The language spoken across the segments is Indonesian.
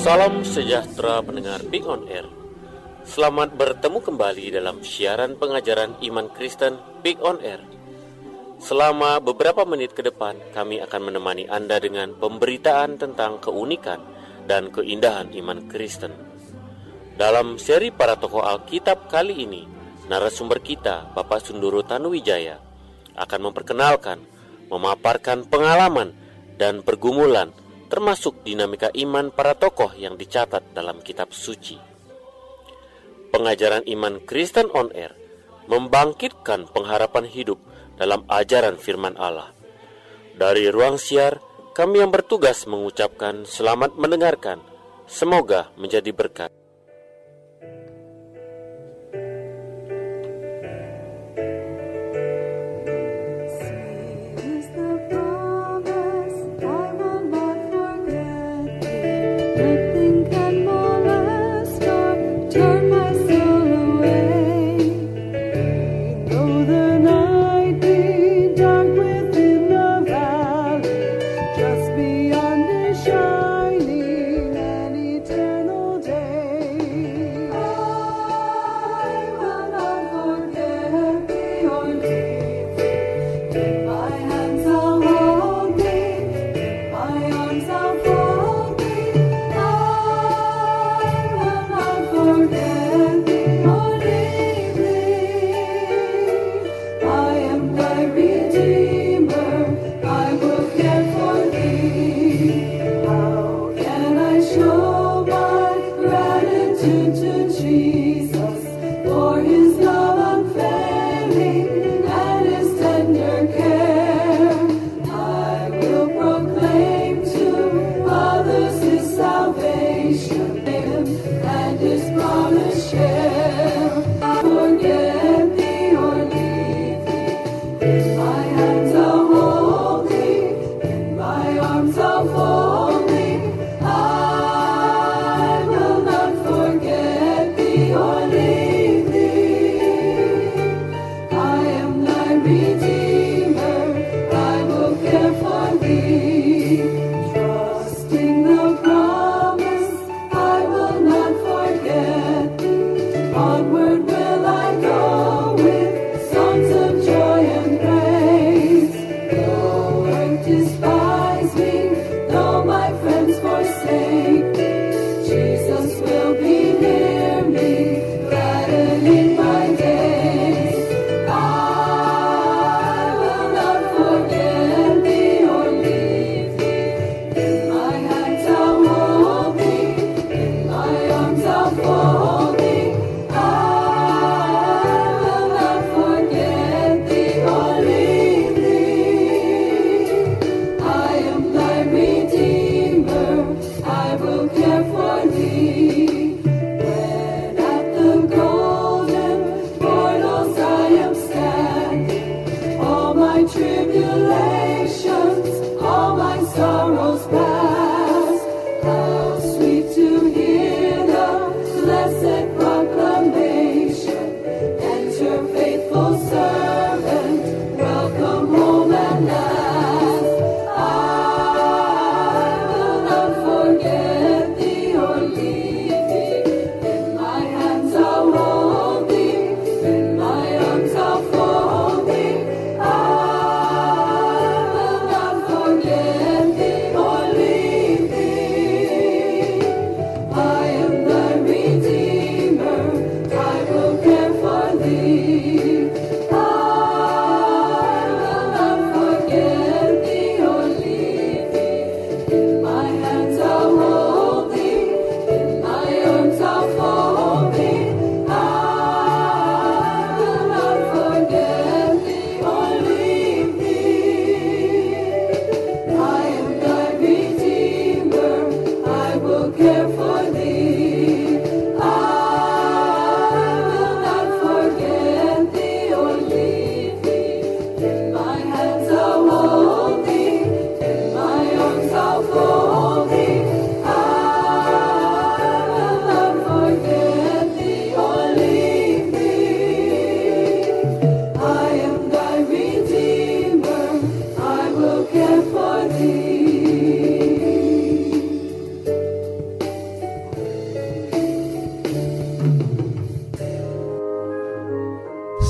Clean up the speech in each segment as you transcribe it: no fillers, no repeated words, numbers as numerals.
Salam sejahtera pendengar Big On Air. Selamat bertemu kembali dalam siaran pengajaran iman Kristen Big On Air. Selama beberapa menit ke depan, kami akan menemani Anda dengan pemberitaan tentang keunikan dan keindahan iman Kristen. Dalam seri para tokoh Alkitab kali ini, narasumber kita, Bapak Sundoro Tanuwijaya, akan memperkenalkan, memaparkan pengalaman dan pergumulan termasuk dinamika iman para tokoh yang dicatat dalam kitab suci. Pengajaran iman Kristen on Air membangkitkan pengharapan hidup dalam ajaran firman Allah. Dari ruang siar, kami yang bertugas mengucapkan selamat mendengarkan. Semoga menjadi berkat.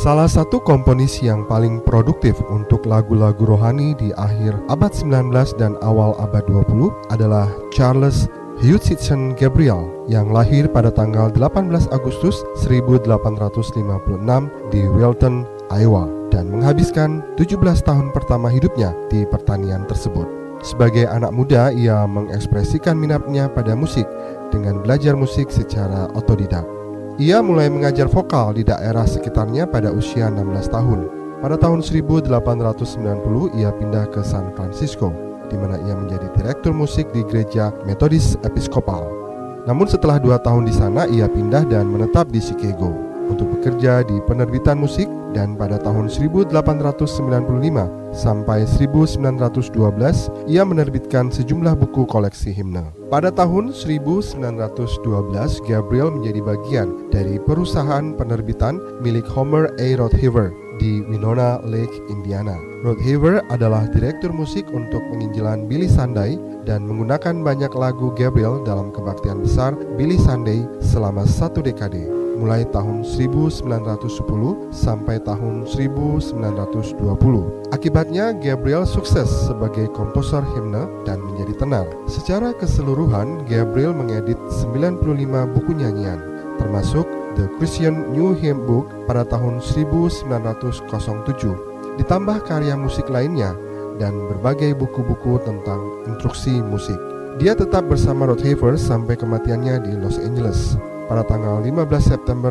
Salah satu komponis yang paling produktif untuk lagu-lagu rohani di akhir abad 19 dan awal abad 20 adalah Charles Hutchinson Gabriel yang lahir pada tanggal 18 Agustus 1856 di Wilton, Iowa dan menghabiskan 17 tahun pertama hidupnya di pertanian tersebut. Sebagai anak muda, ia mengekspresikan minatnya pada musik dengan belajar musik secara otodidak. Ia mulai mengajar vokal di daerah sekitarnya pada usia 16 tahun. Pada tahun 1890 ia pindah ke San Francisco, di mana ia menjadi direktur musik di gereja Metodis Episkopal. Namun setelah 2 tahun di sana ia pindah dan menetap di Chicago untuk bekerja di penerbitan musik, dan pada tahun 1895 sampai 1912 ia menerbitkan sejumlah buku koleksi himne. Pada tahun 1912 Gabriel menjadi bagian dari perusahaan penerbitan milik Homer A. Rothhaver di Winona Lake, Indiana. Rothhaver adalah direktur musik untuk penginjilan Billy Sunday dan menggunakan banyak lagu Gabriel dalam kebaktian besar Billy Sunday selama 1 dekade, mulai tahun 1910 sampai tahun 1920. Akibatnya Gabriel sukses sebagai komposer himne dan menjadi tenar. Secara keseluruhan Gabriel mengedit 95 buku nyanyian, termasuk The Christian New Hymn Book pada tahun 1907, ditambah karya musik lainnya dan berbagai buku-buku tentang instruksi musik. Dia tetap bersama Rothhaver sampai kematiannya di Los Angeles pada tanggal 15 September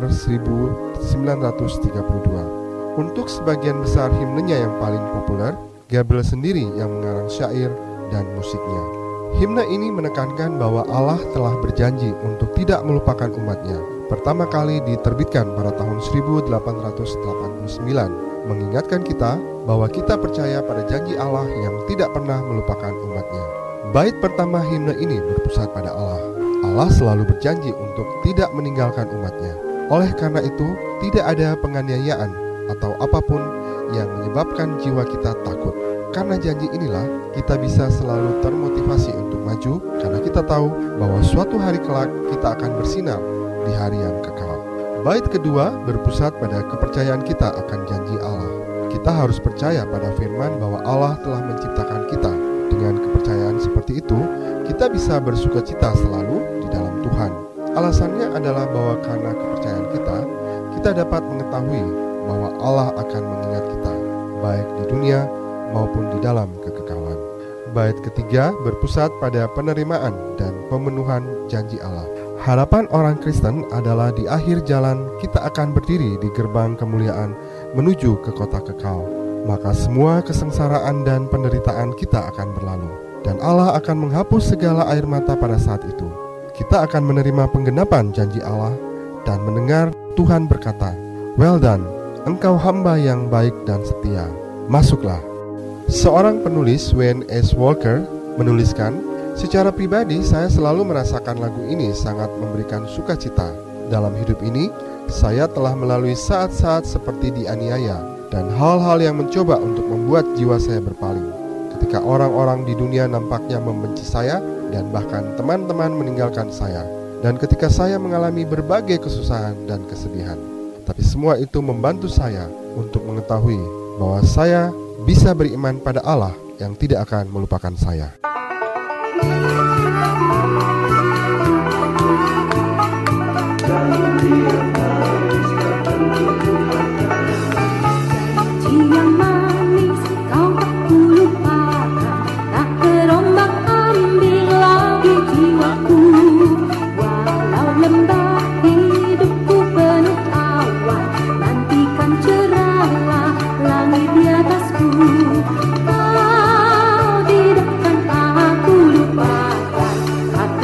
1932. Untuk sebagian besar himnenya yang paling populer, Gabriel sendiri yang mengarang syair dan musiknya. Himne ini menekankan bahwa Allah telah berjanji untuk tidak melupakan umatnya. Pertama kali diterbitkan pada tahun 1889, mengingatkan kita bahwa kita percaya pada janji Allah yang tidak pernah melupakan umatnya. Bait pertama himne ini berpusat pada Allah. Allah selalu berjanji untuk tidak meninggalkan umatnya. Oleh karena itu, tidak ada penganiayaan atau apapun yang menyebabkan jiwa kita takut. Karena janji inilah, kita bisa selalu termotivasi untuk maju, karena kita tahu bahwa suatu hari kelak kita akan bersinar di hari yang kekal. Bait kedua berpusat pada kepercayaan kita akan janji Allah. Kita harus percaya pada firman bahwa Allah telah menciptakan kita. Dengan kepercayaan seperti itu, kita bisa bersukacita selalu di dalam Tuhan. Alasannya adalah bahwa karena kepercayaan kita dapat mengetahui bahwa Allah akan mengingat kita, baik di dunia maupun di dalam kekekalan. Bait ketiga berpusat pada penerimaan dan pemenuhan janji Allah. Harapan orang Kristen adalah di akhir jalan kita akan berdiri di gerbang kemuliaan menuju ke kota kekal. Maka semua kesengsaraan dan penderitaan kita akan berlalu, dan Allah akan menghapus segala air mata pada saat itu. Kita akan menerima penggenapan janji Allah dan mendengar Tuhan berkata, "Well done, engkau hamba yang baik dan setia, masuklah." Seorang penulis, Wayne S. Walker, menuliskan, "Secara pribadi saya selalu merasakan lagu ini sangat memberikan sukacita. Dalam hidup ini, saya telah melalui saat-saat seperti dianiaya dan hal-hal yang mencoba untuk membuat jiwa saya berpaling. Ketika orang-orang di dunia nampaknya membenci saya dan bahkan teman-teman meninggalkan saya, dan ketika saya mengalami berbagai kesusahan dan kesedihan. Tapi semua itu membantu saya untuk mengetahui bahwa saya bisa beriman pada Allah yang tidak akan melupakan saya." Kau tidak akan aku lupakan.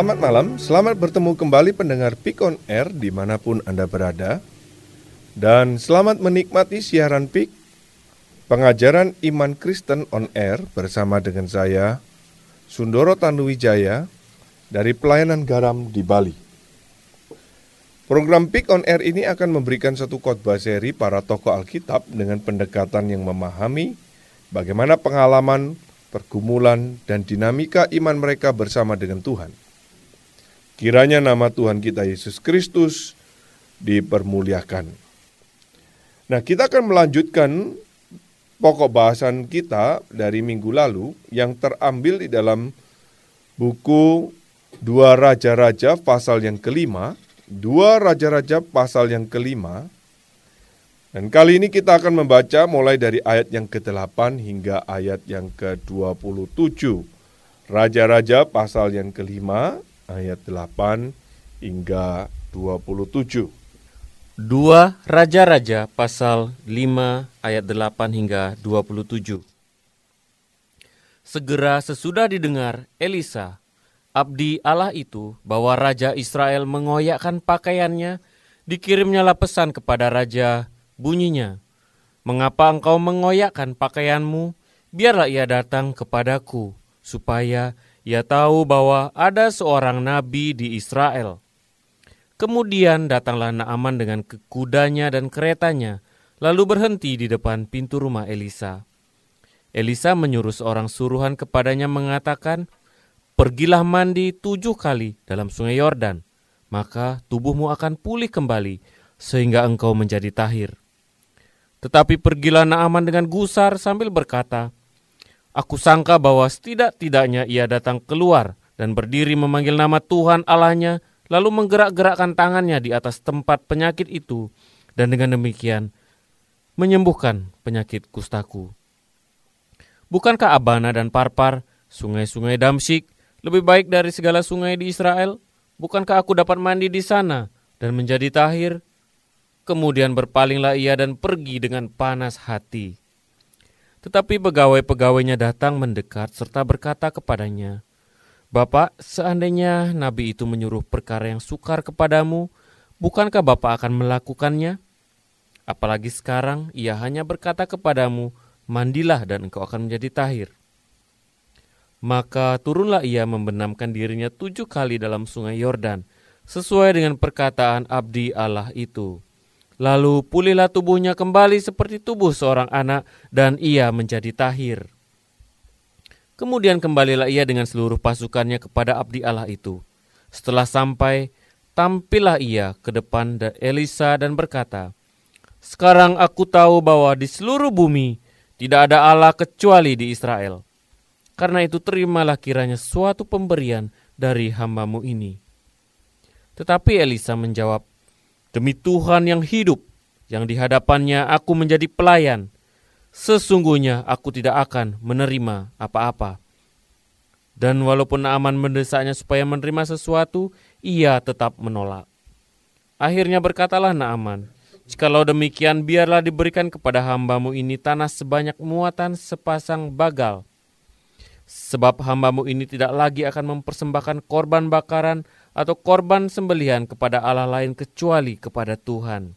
Selamat malam, selamat bertemu kembali pendengar Pick on Air dimanapun Anda berada. Dan selamat menikmati siaran Pick, pengajaran iman Kristen on Air bersama dengan saya, Sundoro Tanuwijaya, dari Pelayanan Garam di Bali. Program Pick on Air ini akan memberikan satu khotbah seri para tokoh Alkitab dengan pendekatan yang memahami bagaimana pengalaman, pergumulan, dan dinamika iman mereka bersama dengan Tuhan. Kiranya nama Tuhan kita Yesus Kristus dipermuliakan. Nah, kita akan melanjutkan pokok bahasan kita dari minggu lalu yang terambil di dalam buku 2 Raja-Raja pasal yang kelima. 2 Raja-Raja pasal yang kelima. Dan kali ini kita akan membaca mulai dari ayat yang ke-8 hingga ayat yang ke-27. Raja-Raja pasal yang kelima, ayat 8 hingga 27. 2 Raja-Raja pasal 5 ayat 8 hingga 27. Segera sesudah didengar Elisa, abdi Allah itu, bahwa Raja Israel mengoyakkan pakaiannya, dikirimnyalah pesan kepada Raja, bunyinya, "Mengapa engkau mengoyakkan pakaianmu? Biarlah ia datang kepadaku, supaya ia tahu bahwa ada seorang nabi di Israel." Kemudian datanglah Naaman dengan kudanya dan keretanya, lalu berhenti di depan pintu rumah Elisa. Elisa menyuruh seorang suruhan kepadanya mengatakan, "Pergilah mandi 7 kali dalam sungai Yordan, maka tubuhmu akan pulih kembali, sehingga engkau menjadi tahir." Tetapi pergilah Naaman dengan gusar sambil berkata, "Aku sangka bahwa setidak-tidaknya ia datang keluar dan berdiri memanggil nama Tuhan Allahnya, lalu menggerak-gerakkan tangannya di atas tempat penyakit itu, dan dengan demikian menyembuhkan penyakit kustaku. Bukankah Abana dan Parpar, sungai-sungai Damsyik, lebih baik dari segala sungai di Israel? Bukankah aku dapat mandi di sana dan menjadi tahir?" Kemudian berpalinglah ia dan pergi dengan panas hati. Tetapi pegawai-pegawainya datang mendekat serta berkata kepadanya, "Bapak, seandainya nabi itu menyuruh perkara yang sukar kepadamu, bukankah Bapak akan melakukannya? Apalagi sekarang ia hanya berkata kepadamu, mandilah dan engkau akan menjadi tahir." Maka turunlah ia membenamkan dirinya 7 kali dalam sungai Yordan, sesuai dengan perkataan abdi Allah itu. Lalu pulihlah tubuhnya kembali seperti tubuh seorang anak, dan ia menjadi tahir. Kemudian kembalilah ia dengan seluruh pasukannya kepada abdi Allah itu. Setelah sampai, tampillah ia ke depan Elisa dan berkata, "Sekarang aku tahu bahwa di seluruh bumi tidak ada Allah kecuali di Israel. Karena itu terimalah kiranya suatu pemberian dari hamba-Mu ini." Tetapi Elisa menjawab, "Demi Tuhan yang hidup, yang di hadapannya aku menjadi pelayan, sesungguhnya aku tidak akan menerima apa-apa." Dan walaupun Naaman mendesaknya supaya menerima sesuatu, ia tetap menolak. Akhirnya berkatalah Naaman, "Jikalau demikian, biarlah diberikan kepada hamba-Mu ini tanah sebanyak muatan sepasang bagal. Sebab hamba-Mu ini tidak lagi akan mempersembahkan korban bakaran atau korban sembelihan kepada Allah lain kecuali kepada Tuhan.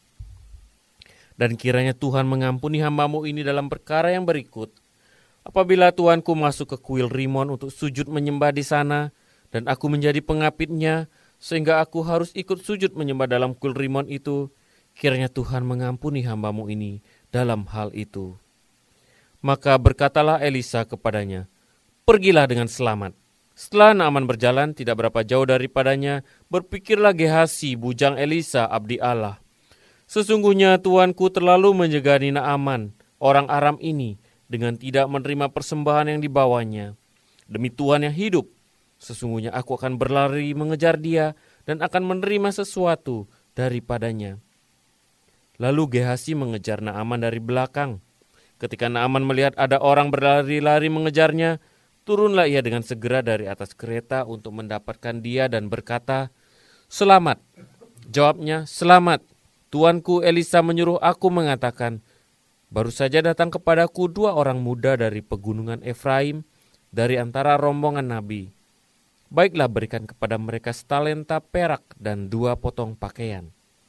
Dan kiranya Tuhan mengampuni hamba-Mu ini dalam perkara yang berikut. Apabila Tuanku masuk ke kuil Rimon untuk sujud menyembah di sana, dan aku menjadi pengapitnya, sehingga aku harus ikut sujud menyembah dalam kuil Rimon itu, kiranya Tuhan mengampuni hamba-Mu ini dalam hal itu." Maka berkatalah Elisa kepadanya, "Pergilah dengan selamat." Setelah Naaman berjalan tidak berapa jauh daripadanya, berpikirlah Gehasi bujang Elisa abdi Allah, "Sesungguhnya tuanku terlalu menjegani Naaman, orang Aram ini, dengan tidak menerima persembahan yang dibawanya. Demi Tuhan yang hidup, sesungguhnya aku akan berlari mengejar dia dan akan menerima sesuatu daripadanya." Lalu Gehasi mengejar Naaman dari belakang. Ketika Naaman melihat ada orang berlari-lari mengejarnya, turunlah ia dengan segera dari atas kereta untuk mendapatkan dia dan berkata, "Selamat." Jawabnya, "Selamat. Tuanku Elisa menyuruh aku mengatakan, baru saja datang kepadaku 2 orang muda dari pegunungan Efraim, dari antara rombongan nabi. baiklah berikan kepada mereka setalenta perak dan 2 potong pakaian.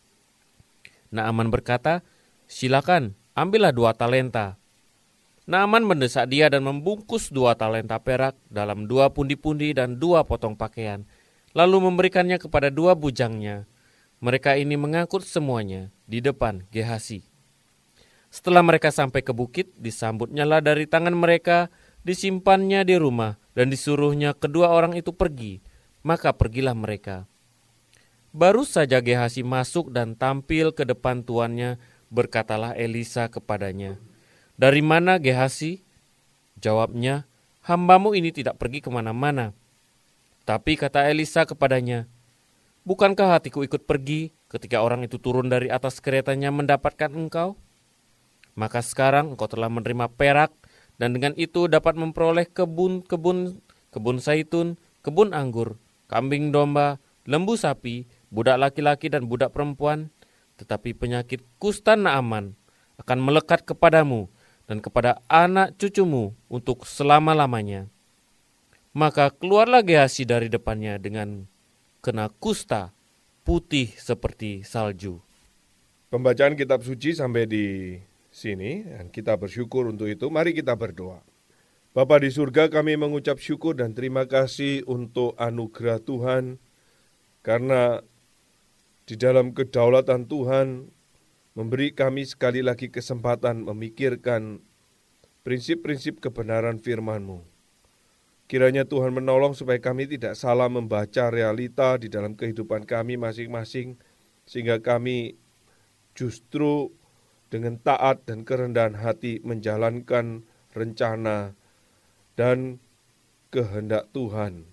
Naaman berkata, silakan, ambillah 2 talenta. Naaman mendesak dia dan membungkus 2 talenta perak dalam 2 pundi-pundi dan 2 potong pakaian, lalu memberikannya kepada 2 bujangnya. Mereka ini mengangkut semuanya di depan Gehasi. Setelah mereka sampai ke bukit, disambutnyalah dari tangan mereka, disimpannya di rumah, dan disuruhnya kedua orang itu pergi. Maka pergilah mereka. Baru saja Gehasi masuk dan tampil ke depan tuannya, berkatalah Elisa kepadanya, dari mana Gehasi? Jawabnya, hambamu ini tidak pergi kemana-mana. Tapi kata Elisa kepadanya, bukankah hatiku ikut pergi ketika orang itu turun dari atas keretanya mendapatkan engkau? Maka sekarang engkau telah menerima perak, dan dengan itu dapat memperoleh kebun zaitun, kebun anggur, kambing domba, lembu sapi, budak laki-laki dan budak perempuan. Tetapi penyakit kusta Naaman akan melekat kepadamu dan kepada anak cucumu untuk selama-lamanya. Maka keluarlah Gehasi dari depannya dengan kena kusta, putih seperti salju. Pembacaan kitab suci sampai di sini, dan kita bersyukur untuk itu. Mari kita berdoa. Bapa di surga, kami mengucap syukur dan terima kasih untuk anugerah Tuhan, karena di dalam kedaulatan Tuhan memberi kami sekali lagi kesempatan memikirkan prinsip-prinsip kebenaran firman-Mu. Kiranya Tuhan menolong supaya kami tidak salah membaca realita di dalam kehidupan kami masing-masing, sehingga kami justru dengan taat dan kerendahan hati menjalankan rencana dan kehendak Tuhan.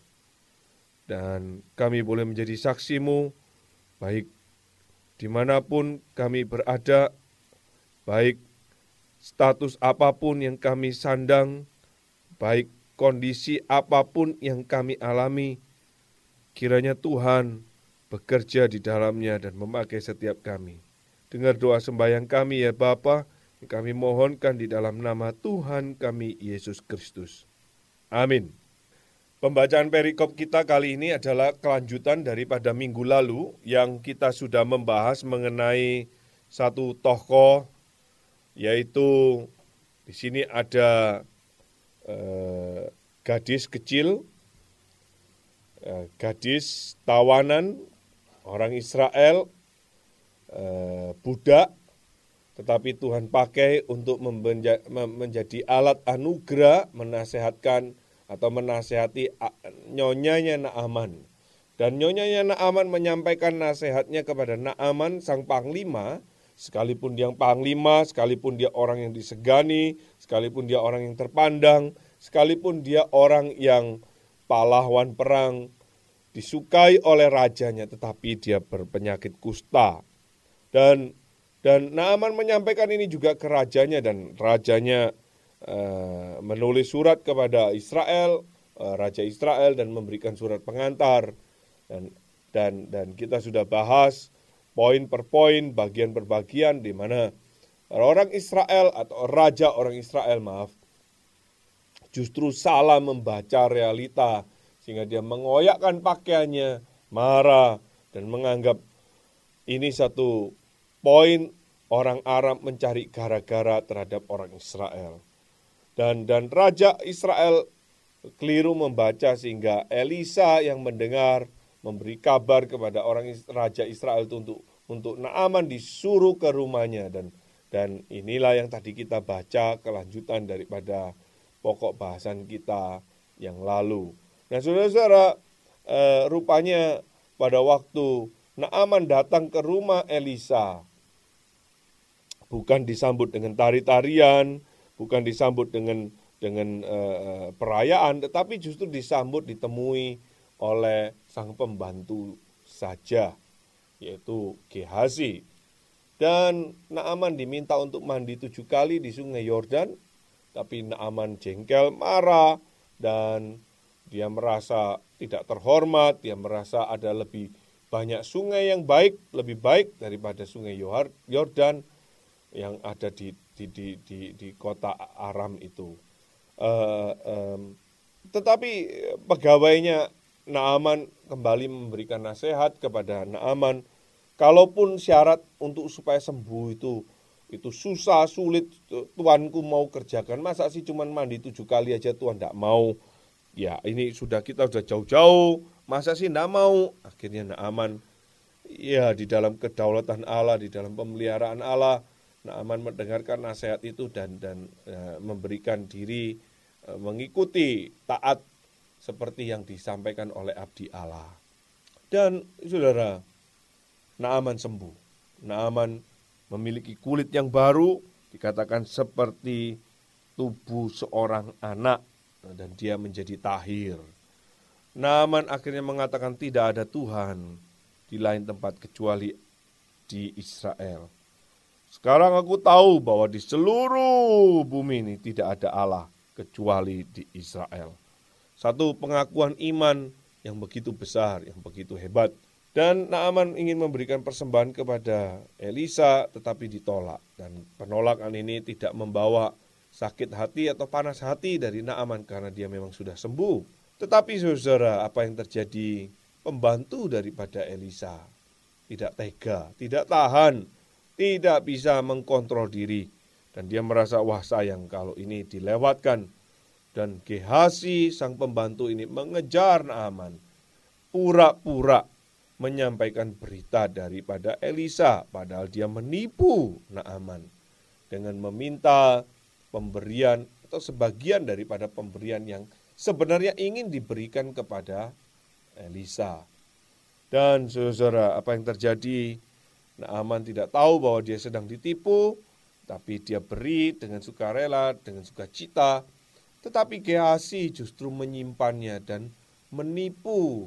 Dan kami boleh menjadi saksi-Mu, baik dimanapun kami berada, baik status apapun yang kami sandang, baik kondisi apapun yang kami alami, kiranya Tuhan bekerja di dalamnya dan memakai setiap kami. Dengar doa sembahyang kami ya Bapa, yang kami mohonkan di dalam nama Tuhan kami Yesus Kristus. Amin. Pembacaan perikop kita kali ini adalah kelanjutan daripada minggu lalu yang kita sudah membahas mengenai satu tokoh, yaitu di sini ada gadis kecil, gadis tawanan orang Israel, budak, tetapi Tuhan pakai untuk menjadi alat anugerah menasihatkan atau menasihati nyonyanya Naaman. Dan nyonyanya Naaman menyampaikan nasihatnya kepada Naaman sang panglima, sekalipun dia panglima, sekalipun dia orang yang disegani, sekalipun dia orang yang terpandang, sekalipun dia orang yang pahlawan perang, disukai oleh rajanya, tetapi dia berpenyakit kusta. Dan Naaman menyampaikan ini juga ke rajanya, dan rajanya menulis surat kepada Israel, Raja Israel, dan memberikan surat pengantar. Dan kita sudah bahas poin per poin, bagian per bagian, di mana orang Israel atau raja orang Israel, justru salah membaca realita, sehingga dia mengoyakkan pakaiannya, marah, dan menganggap ini satu poin orang Arab mencari gara-gara terhadap orang Israel. Dan Raja Israel keliru membaca, sehingga Elisa yang mendengar memberi kabar kepada Raja Israel itu untuk Naaman disuruh ke rumahnya. Dan inilah yang tadi kita baca kelanjutan daripada pokok bahasan kita yang lalu. Nah saudara-saudara, rupanya pada waktu Naaman datang ke rumah Elisa, bukan disambut dengan tari-tarian, bukan disambut dengan perayaan, tetapi justru disambut, ditemui oleh sang pembantu saja, yaitu Gehasi. Dan Naaman diminta untuk mandi 7 kali di sungai Yordan, tapi Naaman jengkel, marah, dan dia merasa tidak terhormat, dia merasa ada lebih banyak sungai yang baik, lebih baik daripada sungai Yordan yang ada di kota Aram itu. Tetapi pegawainya Naaman kembali memberikan nasihat kepada Naaman, kalaupun syarat untuk supaya sembuh itu susah, sulit, tuanku mau kerjakan, masa sih cuman mandi 7 kali aja Tuhan tidak mau. Ya ini kita sudah jauh-jauh, masa sih tidak mau. Akhirnya Naaman, ya di dalam kedaulatan Allah, di dalam pemeliharaan Allah, Naaman mendengarkan nasihat itu dan memberikan diri, mengikuti taat seperti yang disampaikan oleh abdi Allah. Dan saudara, Naaman sembuh. Naaman memiliki kulit yang baru, dikatakan seperti tubuh seorang anak, dan dia menjadi tahir. Naaman akhirnya mengatakan tidak ada Tuhan di lain tempat kecuali di Israel. Sekarang aku tahu bahwa di seluruh bumi ini tidak ada Allah kecuali di Israel. Satu pengakuan iman yang begitu besar, yang begitu hebat. Dan Naaman ingin memberikan persembahan kepada Elisa, tetapi ditolak. Dan penolakan ini tidak membawa sakit hati atau panas hati dari Naaman karena dia memang sudah sembuh. Tetapi saudara, apa yang terjadi? Pembantu daripada Elisa tidak tega, tidak tahan, tidak bisa mengkontrol diri. Dan dia merasa, wah sayang kalau ini dilewatkan. Dan Gehasi sang pembantu ini mengejar Naaman, pura-pura menyampaikan berita daripada Elisa, padahal dia menipu Naaman dengan meminta pemberian atau sebagian daripada pemberian yang sebenarnya ingin diberikan kepada Elisa. Dan saudara, apa yang terjadi? Naaman tidak tahu bahwa dia sedang ditipu, tapi dia beri dengan sukarela, dengan sukacita. Tetapi Gehasi justru menyimpannya dan menipu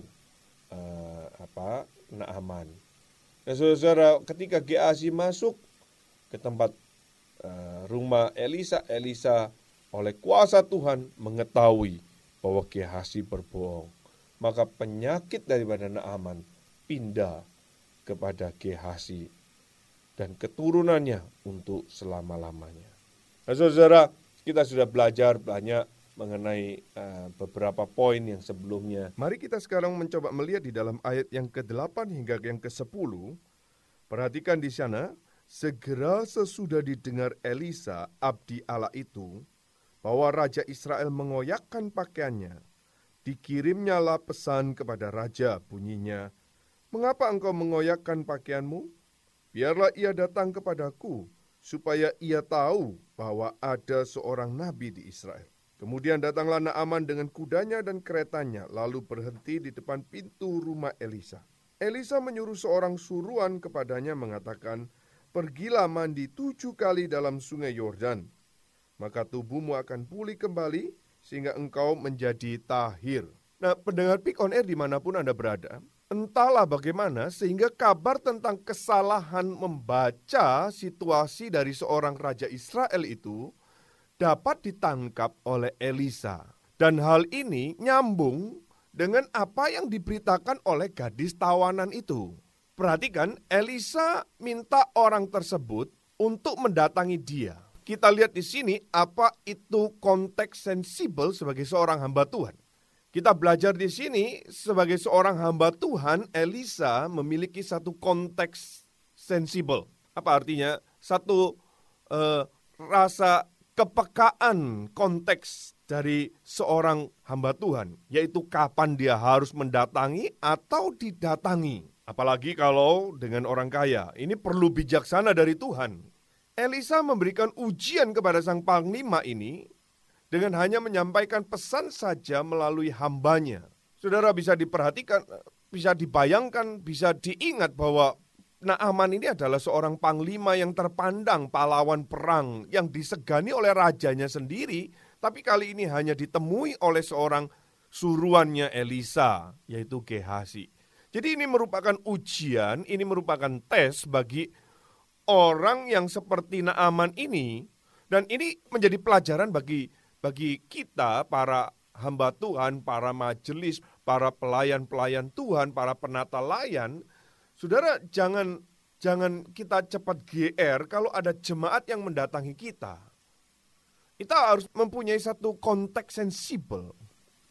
Naaman. Nah saudara, ketika Gehasi masuk ke tempat rumah Elisa, Elisa oleh kuasa Tuhan mengetahui bahwa Gehasi berbohong. Maka penyakit daripada Naaman pindah kepada Gehasi dan keturunannya untuk selama-lamanya. Nah saudara, kita sudah belajar banyak mengenai beberapa poin yang sebelumnya. Mari kita sekarang mencoba melihat di dalam ayat yang ke-8 hingga yang ke-10. Perhatikan di sana, segera sesudah didengar Elisa, abdi Allah itu, bahwa Raja Israel mengoyakkan pakaiannya, dikirimnyalah pesan kepada Raja, bunyinya, "Mengapa engkau mengoyakkan pakaianmu? Biarlah ia datang kepadaku, supaya ia tahu bahwa ada seorang nabi di Israel." Kemudian datanglah Naaman dengan kudanya dan keretanya, lalu berhenti di depan pintu rumah Elisa. Elisa menyuruh seorang suruhan kepadanya mengatakan, "Pergilah mandi 7 kali dalam sungai Yordan, maka tubuhmu akan pulih kembali, sehingga engkau menjadi tahir." Nah, pendengar Pick on Air dimanapun Anda berada, entahlah bagaimana sehingga kabar tentang kesalahan membaca situasi dari seorang Raja Israel itu dapat ditangkap oleh Elisa. Dan hal ini nyambung dengan apa yang diberitakan oleh gadis tawanan itu. Perhatikan, Elisa minta orang tersebut untuk mendatangi dia. Kita lihat di sini apa itu konteks sensibel sebagai seorang hamba Tuhan. Kita belajar di sini sebagai seorang hamba Tuhan, Elisa memiliki satu konteks sensibel. Apa artinya? Satu rasa kepekaan konteks dari seorang hamba Tuhan, yaitu kapan dia harus mendatangi atau didatangi. Apalagi kalau dengan orang kaya, ini perlu bijaksana dari Tuhan. Elisa memberikan ujian kepada sang panglima ini dengan hanya menyampaikan pesan saja melalui hambanya. Saudara bisa diperhatikan, bisa dibayangkan, bisa diingat bahwa Naaman ini adalah seorang panglima yang terpandang, pahlawan perang yang disegani oleh rajanya sendiri, tapi kali ini hanya ditemui oleh seorang suruhannya Elisa, yaitu Gehasi. Jadi ini merupakan ujian, ini merupakan tes bagi orang yang seperti Naaman ini, dan ini menjadi pelajaran bagi kita, para hamba Tuhan, para majelis, para pelayan-pelayan Tuhan, para penata layan. Saudara, jangan kita cepat GR kalau ada jemaat yang mendatangi kita. Kita harus mempunyai satu konteks sensibel.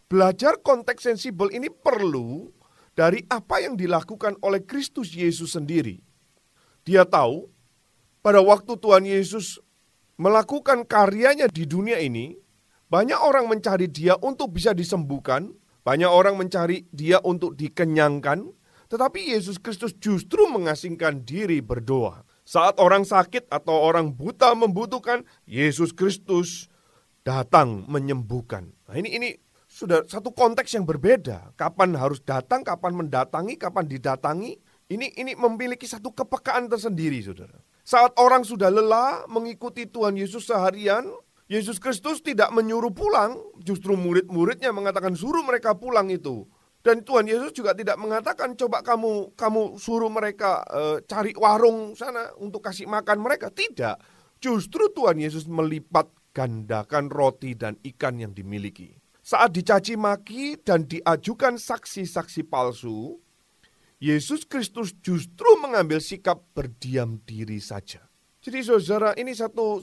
Belajar konteks sensibel ini perlu dari apa yang dilakukan oleh Kristus Yesus sendiri. Dia tahu pada waktu Tuhan Yesus melakukan karyanya di dunia ini, banyak orang mencari dia untuk bisa disembuhkan, banyak orang mencari dia untuk dikenyangkan, tetapi Yesus Kristus justru mengasingkan diri berdoa. Saat orang sakit atau orang buta membutuhkan, Yesus Kristus datang menyembuhkan. Nah, ini sudah satu konteks yang berbeda. Kapan harus datang, kapan mendatangi, kapan didatangi. Ini memiliki satu kepekaan tersendiri, saudara. Saat orang sudah lelah mengikuti Tuhan Yesus seharian, Yesus Kristus tidak menyuruh pulang, justru murid-muridnya mengatakan suruh mereka pulang itu. Dan Tuhan Yesus juga tidak mengatakan coba kamu suruh mereka cari warung sana untuk kasih makan mereka. Tidak. Justru Tuhan Yesus melipat gandakan roti dan ikan yang dimiliki. Saat dicaci maki dan diajukan saksi-saksi palsu, Yesus Kristus justru mengambil sikap berdiam diri saja. Jadi saudara, ini satu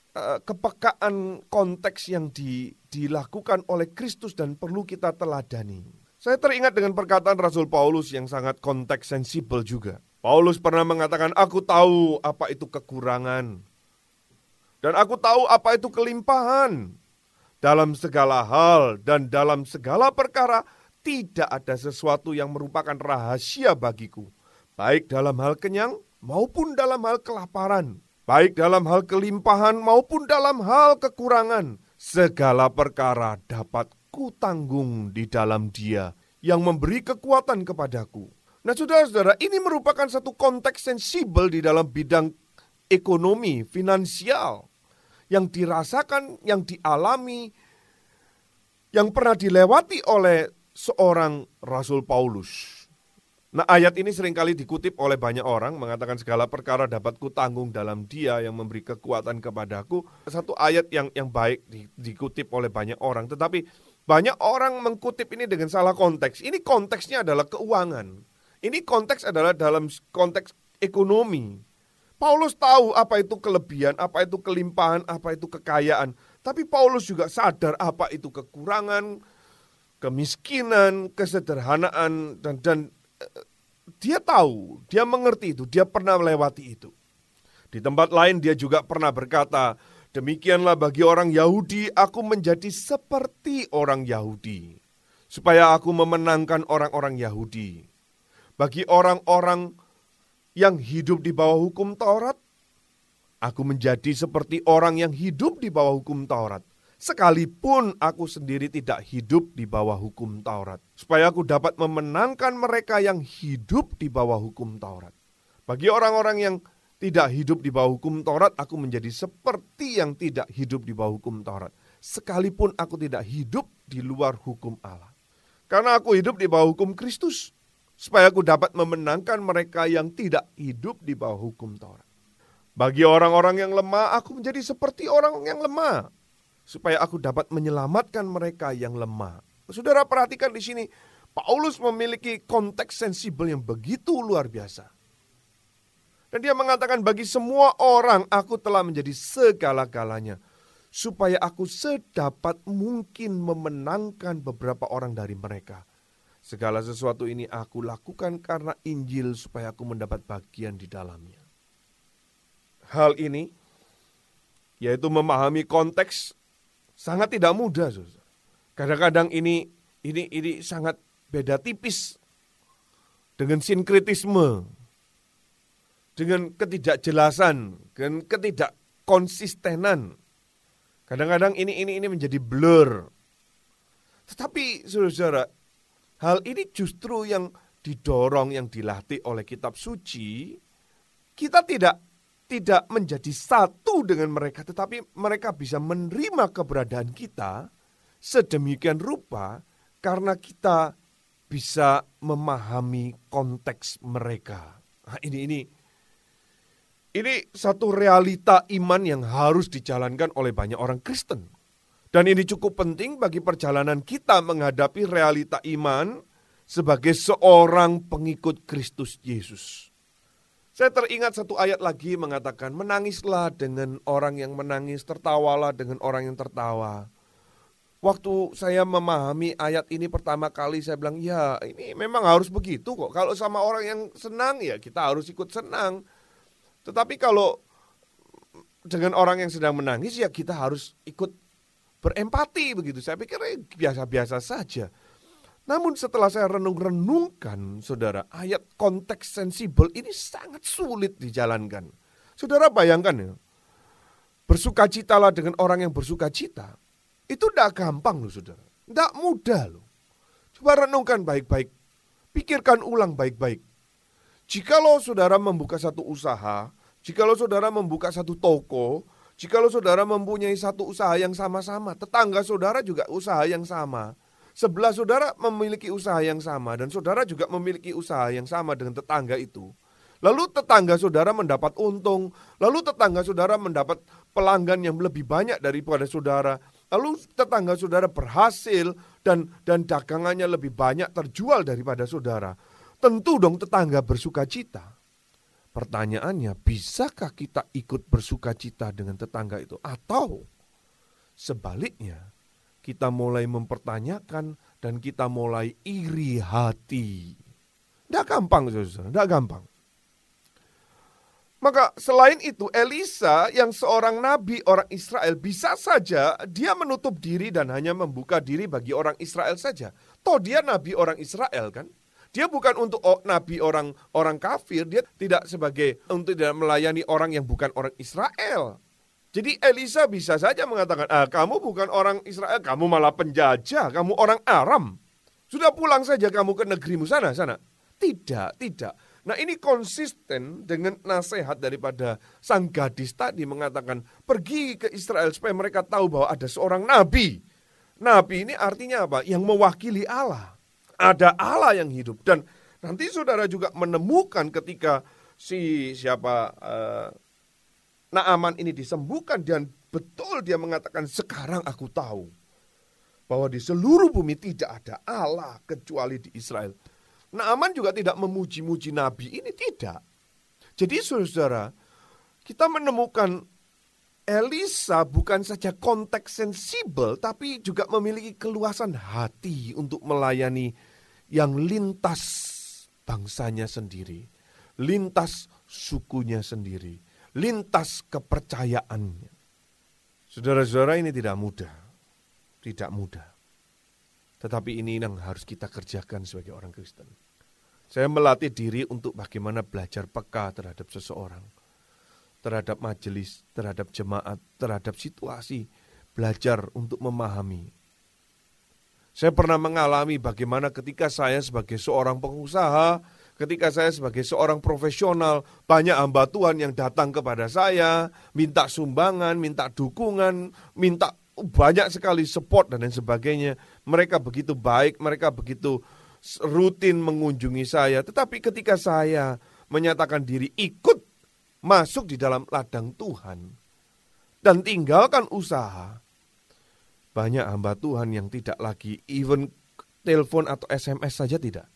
kepekaan konteks yang dilakukan oleh Kristus dan perlu kita teladani. Saya teringat dengan perkataan Rasul Paulus yang sangat konteks sensibel juga. Paulus pernah mengatakan, aku tahu apa itu kekurangan. Dan aku tahu apa itu kelimpahan. Dalam segala hal dan dalam segala perkara, tidak ada sesuatu yang merupakan rahasia bagiku. Baik dalam hal kenyang maupun dalam hal kelaparan. Baik dalam hal kelimpahan maupun dalam hal kekurangan. Segala perkara dapat kutanggung di dalam Dia yang memberi kekuatan kepadaku. Nah, saudara-saudara, ini merupakan satu konteks sensibel di dalam bidang ekonomi, finansial, yang dirasakan, yang dialami, yang pernah dilewati oleh seorang Rasul Paulus. Nah, ayat ini seringkali dikutip oleh banyak orang, mengatakan segala perkara dapat kutanggung dalam Dia yang memberi kekuatan kepadaku. Satu ayat yang baik dikutip oleh banyak orang, tetapi banyak orang mengkutip ini dengan salah konteks. Ini konteksnya adalah keuangan. Ini konteks adalah dalam konteks ekonomi. Paulus tahu apa itu kelebihan, apa itu kelimpahan, apa itu kekayaan. Tapi Paulus juga sadar apa itu kekurangan, kemiskinan, kesederhanaan, dan dia tahu, dia mengerti itu, dia pernah melewati itu. Di tempat lain dia juga pernah berkata, demikianlah bagi orang Yahudi, aku menjadi seperti orang Yahudi, supaya aku memenangkan orang-orang Yahudi. Bagi orang-orang yang hidup di bawah hukum Taurat, aku menjadi seperti orang yang hidup di bawah hukum Taurat. Sekalipun aku sendiri tidak hidup di bawah hukum Taurat, supaya aku dapat memenangkan mereka yang hidup di bawah hukum Taurat. Bagi orang-orang yang tidak hidup di bawah hukum Taurat, aku menjadi seperti yang tidak hidup di bawah hukum Taurat. Sekalipun aku tidak hidup di luar hukum Allah. Karena aku hidup di bawah hukum Kristus, supaya aku dapat memenangkan mereka yang tidak hidup di bawah hukum Taurat. Bagi orang-orang yang lemah, aku menjadi seperti orang yang lemah, supaya aku dapat menyelamatkan mereka yang lemah. Saudara, perhatikan di sini, Paulus memiliki konteks sensibel yang begitu luar biasa. Dan dia mengatakan, bagi semua orang aku telah menjadi segala-galanya, supaya aku sedapat mungkin memenangkan beberapa orang dari mereka. Segala sesuatu ini aku lakukan karena Injil, supaya aku mendapat bagian di dalamnya. Hal ini, yaitu memahami konteks, sangat tidak mudah. Kadang-kadang ini sangat beda tipis dengan sinkretisme, dengan ketidakjelasan, dengan ketidakkonsistenan. Kadang-kadang ini menjadi blur. Tetapi saudara, hal ini justru yang didorong, yang dilatih oleh kitab suci. Kita tidak menjadi satu dengan mereka, tetapi mereka bisa menerima keberadaan kita sedemikian rupa karena kita bisa memahami konteks mereka. Nah, ini satu realita iman yang harus dijalankan oleh banyak orang Kristen. Dan ini cukup penting bagi perjalanan kita menghadapi realita iman sebagai seorang pengikut Kristus Yesus. Saya teringat satu ayat lagi mengatakan, menangislah dengan orang yang menangis, tertawalah dengan orang yang tertawa. Waktu saya memahami ayat ini pertama kali, saya bilang, ya ini memang harus begitu kok. Kalau sama orang yang senang, ya kita harus ikut senang. Tetapi kalau dengan orang yang sedang menangis, ya kita harus ikut berempati begitu. Saya pikir biasa-biasa saja. Namun setelah saya renung-renungkan, saudara, ayat konteks sensibel ini sangat sulit dijalankan. Saudara bayangkan ya, bersukacitalah dengan orang yang bersukacita. Itu tidak gampang loh saudara, tidak mudah loh. Coba renungkan baik-baik, pikirkan ulang baik-baik. Jikalau saudara membuka satu usaha, jikalau saudara membuka satu toko, jikalau saudara mempunyai satu usaha yang sama-sama, tetangga saudara juga usaha yang sama, sebelah saudara memiliki usaha yang sama, dan saudara juga memiliki usaha yang sama dengan tetangga itu. Lalu tetangga saudara mendapat untung, lalu tetangga saudara mendapat pelanggan yang lebih banyak daripada saudara, lalu tetangga saudara berhasil dan dagangannya lebih banyak terjual daripada saudara. Tentu dong tetangga bersukacita. Pertanyaannya, bisakah kita ikut bersukacita dengan tetangga itu? Atau sebaliknya, kita mulai mempertanyakan dan kita mulai iri hati. Tidak gampang saudara, tidak gampang. Maka selain itu Elisa yang seorang nabi orang Israel bisa saja dia menutup diri dan hanya membuka diri bagi orang Israel saja. Toh dia nabi orang Israel kan? Dia bukan untuk nabi orang kafir, dia tidak sebagai untuk tidak melayani orang yang bukan orang Israel. Jadi Elisa bisa saja mengatakan, kamu bukan orang Israel, kamu malah penjajah, kamu orang Aram. Sudah pulang saja kamu ke negerimu sana. Tidak. Nah ini konsisten dengan nasihat daripada sang gadis tadi mengatakan pergi ke Israel supaya mereka tahu bahwa ada seorang nabi. Nabi ini artinya apa? Yang mewakili Allah. Ada Allah yang hidup. Dan nanti saudara juga menemukan ketika Naaman ini disembuhkan dan betul dia mengatakan sekarang aku tahu bahwa di seluruh bumi tidak ada Allah kecuali di Israel. Naaman juga tidak memuji-muji nabi ini, tidak. Jadi saudara, kita menemukan Elisa bukan saja konteks sensibel, tapi juga memiliki keluasan hati untuk melayani yang lintas bangsanya sendiri, lintas sukunya sendiri, lintas kepercayaannya. Saudara-saudara, ini tidak mudah. Tetapi ini yang harus kita kerjakan sebagai orang Kristen. Saya melatih diri untuk bagaimana belajar peka terhadap seseorang, terhadap majelis, terhadap jemaat, terhadap situasi, belajar untuk memahami. Saya pernah mengalami bagaimana ketika saya sebagai seorang pengusaha, ketika saya sebagai seorang profesional, banyak hamba Tuhan yang datang kepada saya, minta sumbangan, minta dukungan, minta banyak sekali support dan lain sebagainya. Mereka begitu baik, mereka begitu rutin mengunjungi saya. Tetapi ketika saya menyatakan diri ikut masuk di dalam ladang Tuhan dan tinggalkan usaha, banyak hamba Tuhan yang tidak lagi even telepon atau SMS saja tidak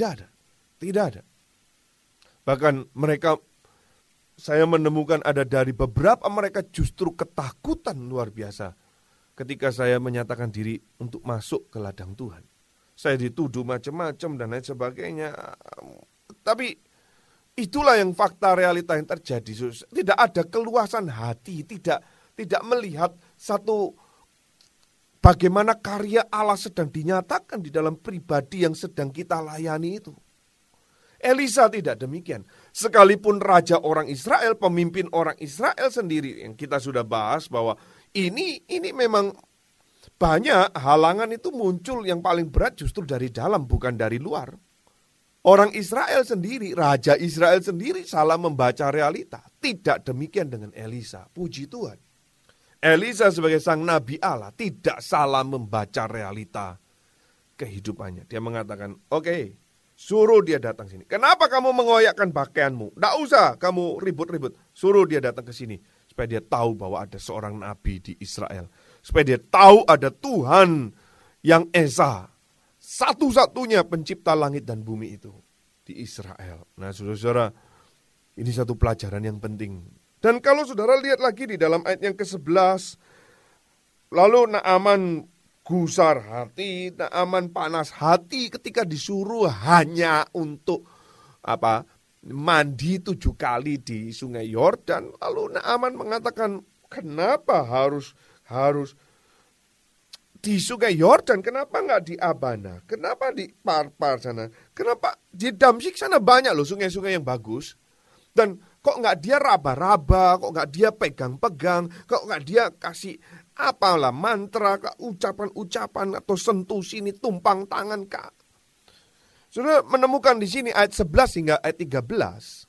ada. Bahkan mereka, saya menemukan ada dari beberapa mereka justru ketakutan luar biasa ketika saya menyatakan diri untuk masuk ke ladang Tuhan. Saya dituduh macam-macam dan lain sebagainya. Tapi itulah yang fakta realita yang terjadi. Tidak ada keluasan hati, tidak melihat satu bagaimana karya Allah sedang dinyatakan di dalam pribadi yang sedang kita layani itu. Elisa tidak demikian. Sekalipun raja orang Israel, pemimpin orang Israel sendiri yang kita sudah bahas bahwa ini memang banyak halangan itu muncul yang paling berat justru dari dalam bukan dari luar. Orang Israel sendiri, raja Israel sendiri salah membaca realita. Tidak demikian dengan Elisa. Puji Tuhan. Elisa sebagai sang nabi Allah tidak salah membaca realita kehidupannya. Dia mengatakan, oke, suruh dia datang sini. Kenapa kamu mengoyakkan pakaianmu? Tidak usah kamu ribut-ribut. Suruh dia datang ke sini. Supaya dia tahu bahwa ada seorang nabi di Israel. Supaya dia tahu ada Tuhan yang esa. Satu-satunya pencipta langit dan bumi itu di Israel. Nah saudara-saudara, ini satu pelajaran yang penting. Dan kalau saudara lihat lagi di dalam ayat yang ke-11. Lalu Naaman gusar hati, Naaman panas hati ketika disuruh hanya untuk mandi 7 kali di sungai Yordan. Lalu Naaman mengatakan, kenapa harus di sungai Yordan? Kenapa nggak di Abana? Kenapa di Parpar sana? Kenapa di Damsyik sana banyak loh sungai-sungai yang bagus? Dan kok nggak dia raba-raba? Kok nggak dia pegang-pegang? Kok nggak dia kasih mantra, ucapan-ucapan atau sentuh sini, tumpang tangan, Kak? Sudah menemukan di sini ayat 11 hingga ayat 13.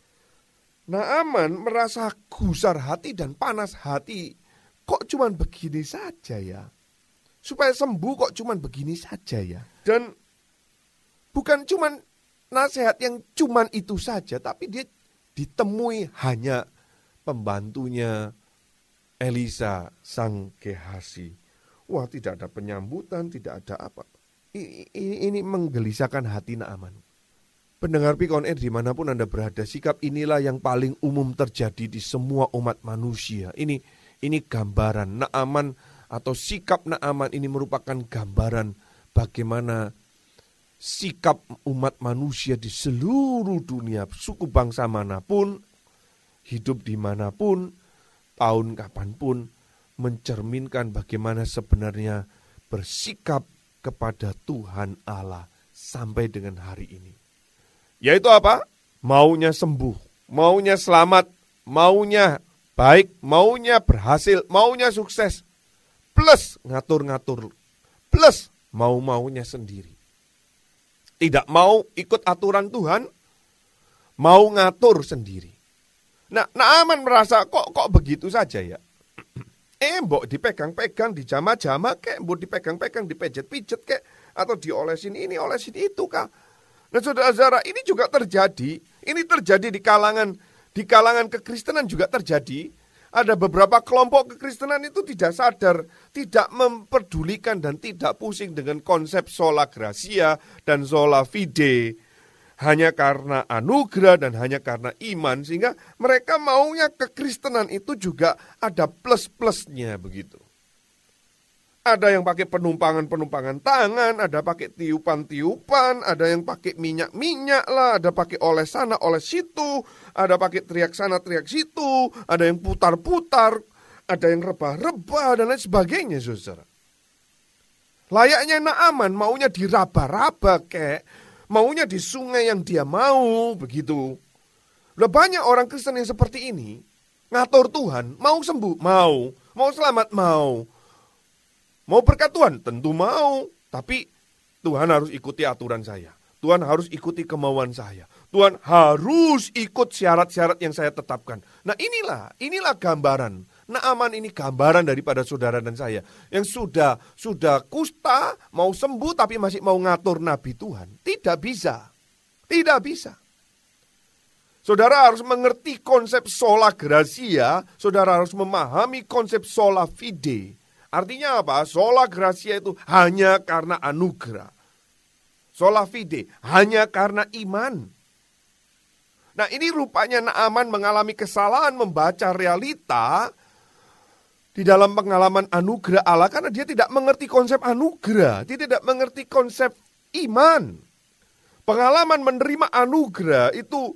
Naaman merasa gusar hati dan panas hati. Kok cuman begini saja ya? Supaya sembuh kok cuman begini saja ya? Dan bukan cuman nasihat yang cuman itu saja, tapi dia ditemui hanya pembantunya Elisa sang Gehasi. Wah, tidak ada penyambutan, tidak ada apa. Ini menggelisahkan hati Naaman. Pendengar Pick on Air dimanapun Anda berada, sikap inilah yang paling umum terjadi di semua umat manusia. Ini gambaran Naaman atau sikap Naaman ini merupakan gambaran bagaimana sikap umat manusia di seluruh dunia, suku bangsa manapun, hidup dimanapun, tahun kapanpun, mencerminkan bagaimana sebenarnya bersikap kepada Tuhan Allah sampai dengan hari ini. Yaitu apa? Maunya sembuh, maunya selamat, maunya baik, maunya berhasil, maunya sukses. Plus ngatur-ngatur, plus mau-maunya sendiri. Tidak mau ikut aturan Tuhan, mau ngatur sendiri. Nah, Naaman merasa kok begitu saja ya. Mbok dipegang-pegang, dijama-jama kek, mbok dipegang-pegang, dipejet-pijet kek, atau diolesin ini, olesin itu kah? Nah, saudara-saudara, ini juga terjadi. Ini terjadi di kalangan kekristenan juga terjadi. Ada beberapa kelompok kekristenan itu tidak sadar, tidak memperdulikan dan tidak pusing dengan konsep sola gratia dan sola fide. Hanya karena anugerah dan hanya karena iman, sehingga mereka maunya kekristenan itu juga ada plus-plusnya begitu. Ada yang pakai penumpangan tangan, ada pakai tiupan-tiupan, ada yang pakai minyak-minyak lah, ada pakai oleh sana, oleh situ, ada pakai teriak sana, teriak situ, ada yang putar-putar, ada yang rebah-rebah, dan lain sebagainya, saudara. Layaknya Naaman maunya diraba-raba kek, maunya di sungai yang dia mau, begitu. Udah banyak orang Kristen yang seperti ini, ngatur Tuhan, mau sembuh, mau selamat, mau berkat Tuhan, tentu mau. Tapi Tuhan harus ikuti aturan saya. Tuhan harus ikuti kemauan saya. Tuhan harus ikut syarat-syarat yang saya tetapkan. Nah, inilah gambaran. Naaman ini gambaran daripada saudara dan saya. Yang sudah kusta, mau sembuh tapi masih mau ngatur nabi Tuhan. Tidak bisa. Saudara harus mengerti konsep sola gratia. Saudara harus memahami konsep sola fide. Artinya apa? Sola gratia itu hanya karena anugerah. Sola fide hanya karena iman. Nah, ini rupanya Naaman mengalami kesalahan membaca realita di dalam pengalaman anugerah Allah karena dia tidak mengerti konsep anugerah, dia tidak mengerti konsep iman. Pengalaman menerima anugerah itu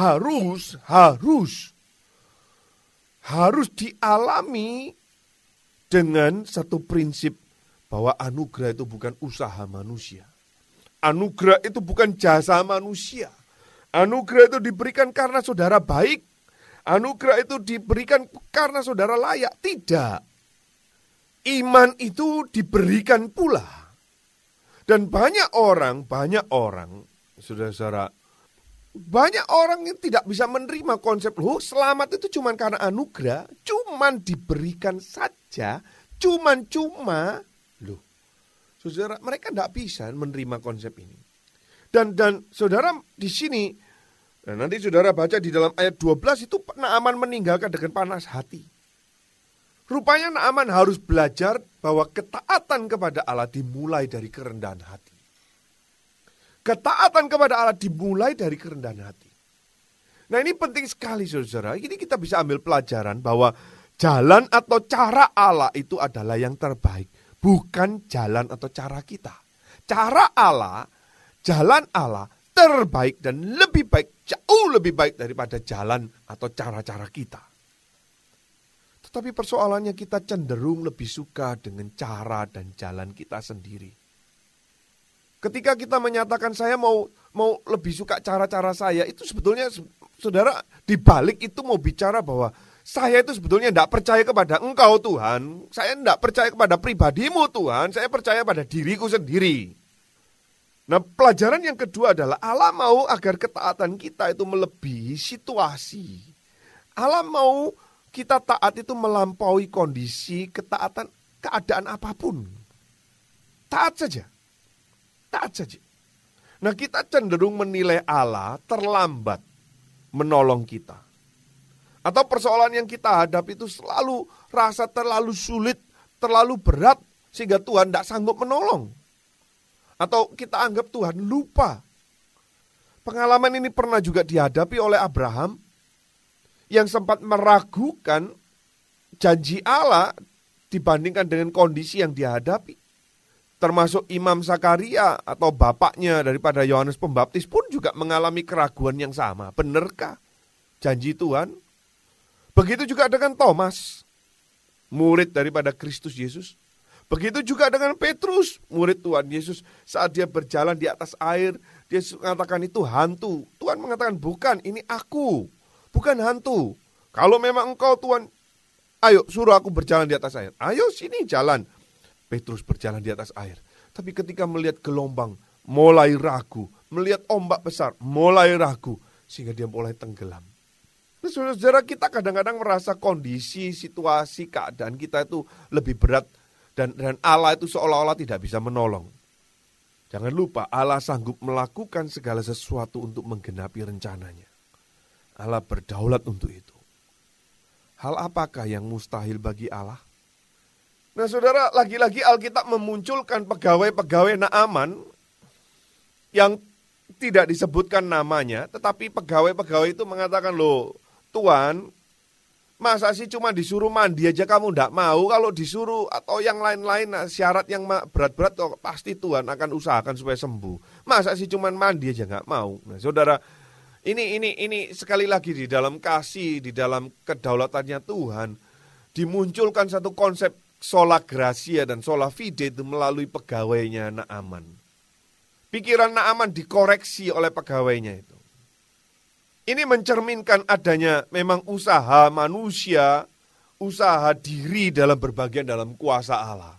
harus dialami dengan satu prinsip bahwa anugerah itu bukan usaha manusia. Anugerah itu bukan jasa manusia. Anugerah itu diberikan karena saudara baik. Anugerah itu diberikan karena saudara layak. Tidak. Iman itu diberikan pula. Dan banyak orang, saudara-saudara, banyak orang yang tidak bisa menerima konsep, selamat itu cuma karena anugerah, cuman diberikan saja, cuma-cuma. Saudara, mereka tidak bisa menerima konsep ini. Dan saudara di sini, nanti saudara baca di dalam ayat 12 itu Naaman meninggalkan dengan panas hati. Rupanya Naaman harus belajar bahwa ketaatan kepada Allah dimulai dari kerendahan hati. Ketaatan kepada Allah dimulai dari kerendahan hati. Nah, ini penting sekali, saudara. Ini kita bisa ambil pelajaran bahwa jalan atau cara Allah itu adalah yang terbaik. bukan jalan atau cara kita. Cara Allah, jalan Allah terbaik dan lebih baik, jauh lebih baik daripada jalan atau cara-cara kita. Tetapi persoalannya kita cenderung lebih suka dengan cara dan jalan kita sendiri. Ketika kita menyatakan saya mau lebih suka cara-cara saya, itu sebetulnya saudara dibalik itu mau bicara bahwa saya itu sebetulnya tidak percaya kepada Engkau Tuhan, saya tidak percaya kepada pribadimu Tuhan, saya percaya pada diriku sendiri. Nah, pelajaran yang kedua adalah Allah mau agar ketaatan kita itu melebihi situasi. Allah mau kita taat itu melampaui kondisi ketaatan keadaan apapun. Taat saja. Taat saja. Nah, kita cenderung menilai Allah terlambat menolong kita. Atau persoalan yang kita hadapi itu selalu rasa terlalu sulit, terlalu berat, sehingga Tuhan tidak sanggup menolong. Atau kita anggap Tuhan lupa. Pengalaman ini pernah juga dihadapi oleh Abraham, yang sempat meragukan janji Allah dibandingkan dengan kondisi yang dihadapi. Termasuk Imam Zakaria atau bapaknya daripada Yohanes Pembaptis pun juga mengalami keraguan yang sama. Benarkah janji Tuhan? Begitu juga dengan Thomas, murid daripada Kristus Yesus. Begitu juga dengan Petrus, murid Tuhan Yesus. Saat dia berjalan di atas air, dia mengatakan itu hantu. Tuhan mengatakan bukan, ini aku, bukan hantu. Kalau memang engkau Tuhan, ayo suruh aku berjalan di atas air. Ayo sini jalan. Petrus berjalan di atas air. Tapi ketika melihat gelombang, mulai ragu. Melihat ombak besar, mulai ragu. Sehingga dia mulai tenggelam. Nah, saudara-saudara, kita kadang-kadang merasa kondisi, situasi, keadaan kita itu lebih berat. Dan Allah itu seolah-olah tidak bisa menolong. Jangan lupa, Allah sanggup melakukan segala sesuatu untuk menggenapi rencananya. Allah berdaulat untuk itu. Hal apakah yang mustahil bagi Allah? Nah, saudara, lagi-lagi Alkitab memunculkan pegawai-pegawai Naaman yang tidak disebutkan namanya, tetapi pegawai-pegawai itu mengatakan, loh, Tuhan, masa sih cuma disuruh mandi aja kamu tidak mau? Kalau disuruh atau yang lain-lain syarat yang berat-berat, pasti Tuhan akan usahakan supaya sembuh. Masa sih cuma mandi aja nggak mau? Nah, saudara, ini sekali lagi di dalam kasih, di dalam kedaulatannya Tuhan, dimunculkan satu konsep sola gracia dan sola fide itu melalui pegawainya Naaman. Pikiran Naaman dikoreksi oleh pegawainya itu. Ini mencerminkan adanya memang usaha manusia, usaha diri dalam berbagian dalam kuasa Allah.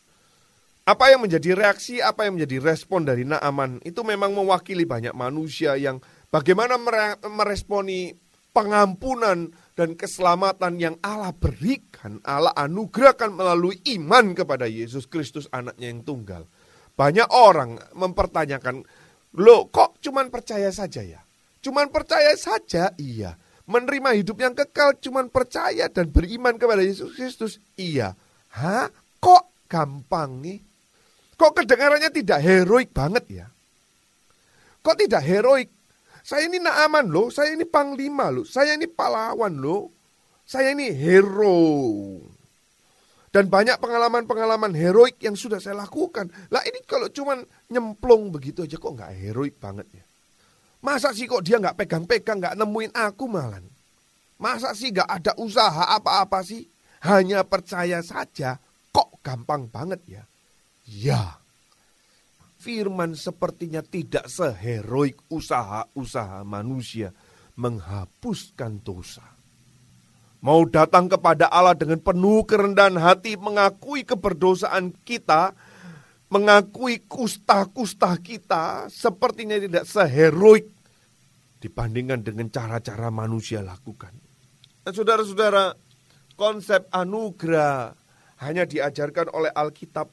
Apa yang menjadi reaksi, apa yang menjadi respon dari Naaman, itu memang mewakili banyak manusia yang bagaimana meresponi pengampunan dan keselamatan yang Allah berikan, Allah anugerahkan melalui iman kepada Yesus Kristus anaknya yang tunggal. Banyak orang mempertanyakan, loh kok cuman percaya saja ya? Cuman percaya saja, iya. Menerima hidup yang kekal cuman percaya dan beriman kepada Yesus Kristus, iya. Hah? Kok gampang nih? Kok kedengarannya tidak heroik banget ya? Kok tidak heroik? Saya ini Naaman loh, saya ini panglima loh, saya ini pahlawan loh, saya ini hero. Dan banyak pengalaman-pengalaman heroik yang sudah saya lakukan. Lah ini kalau cuman nyemplung begitu aja kok gak heroik banget ya. Masa sih kok dia gak pegang-pegang, gak nemuin aku malah. Masa sih gak ada usaha apa-apa sih, hanya percaya saja, kok gampang banget ya. Ya. Firman sepertinya tidak seheroik usaha-usaha manusia menghapuskan dosa. Mau datang kepada Allah dengan penuh kerendahan hati, mengakui keberdosaan kita, mengakui kusta-kusta kita, sepertinya tidak seheroik dibandingkan dengan cara-cara manusia lakukan. Nah, saudara-saudara, konsep anugerah hanya diajarkan oleh Alkitab.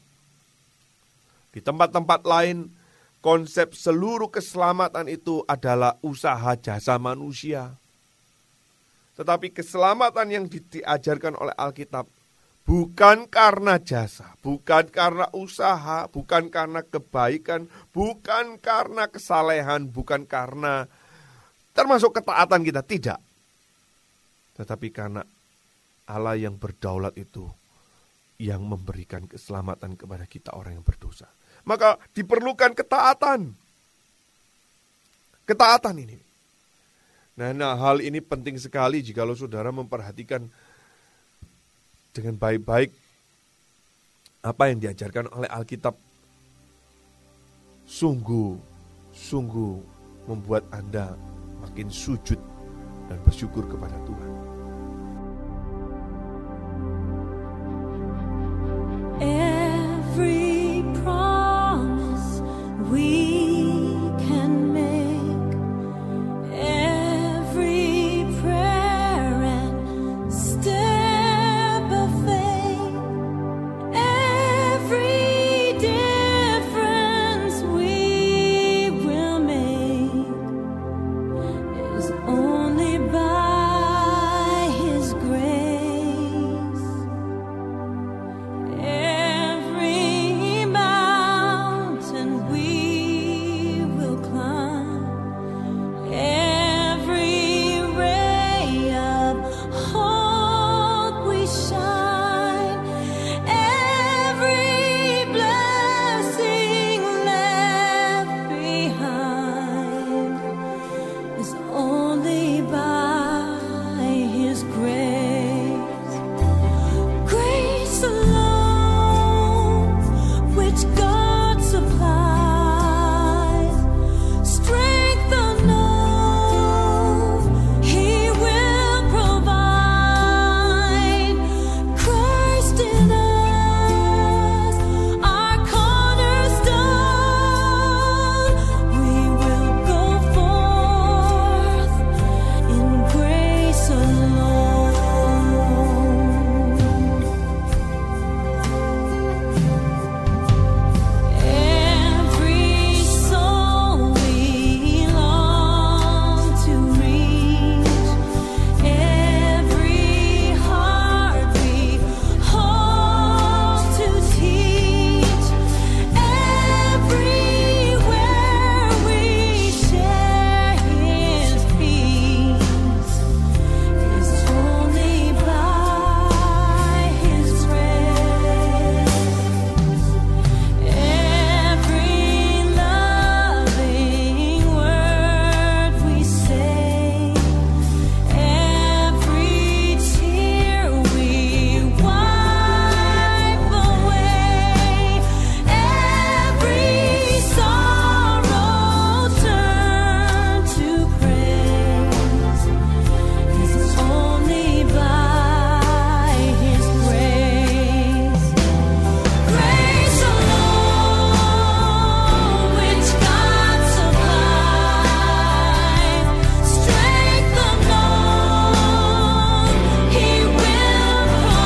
Di tempat-tempat lain, konsep seluruh keselamatan itu adalah usaha jasa manusia. Tetapi keselamatan yang diajarkan oleh Alkitab bukan karena jasa, bukan karena usaha, bukan karena kebaikan, bukan karena kesalehan, bukan karena termasuk ketaatan kita, tidak. Tetapi karena Allah yang berdaulat itu yang memberikan keselamatan kepada kita orang yang berdosa. Maka diperlukan ketaatan. Ketaatan ini. Nah, hal ini penting sekali jikalau saudara memperhatikan dengan baik-baik apa yang diajarkan oleh Alkitab. Sungguh membuat Anda makin sujud dan bersyukur kepada Tuhan. Every promise we can make, every prayer and step of faith, every difference we will make is only by His grace. Every mountain we will climb, every ray of hope we shine, every blessing left behind is only by His grace. Grace alone, which God supplies, strength unknown, He will provide. Christ in us, our cornerstone, we will go forth in grace alone. Every soul we long to reach, every heart we hope to teach, everywhere we share His peace is only by His grace. Every loving word we say, every tear we wipe away, every sorrow turn to praise is only by His grace. Grace alone, which God supplies, strength unknown, He will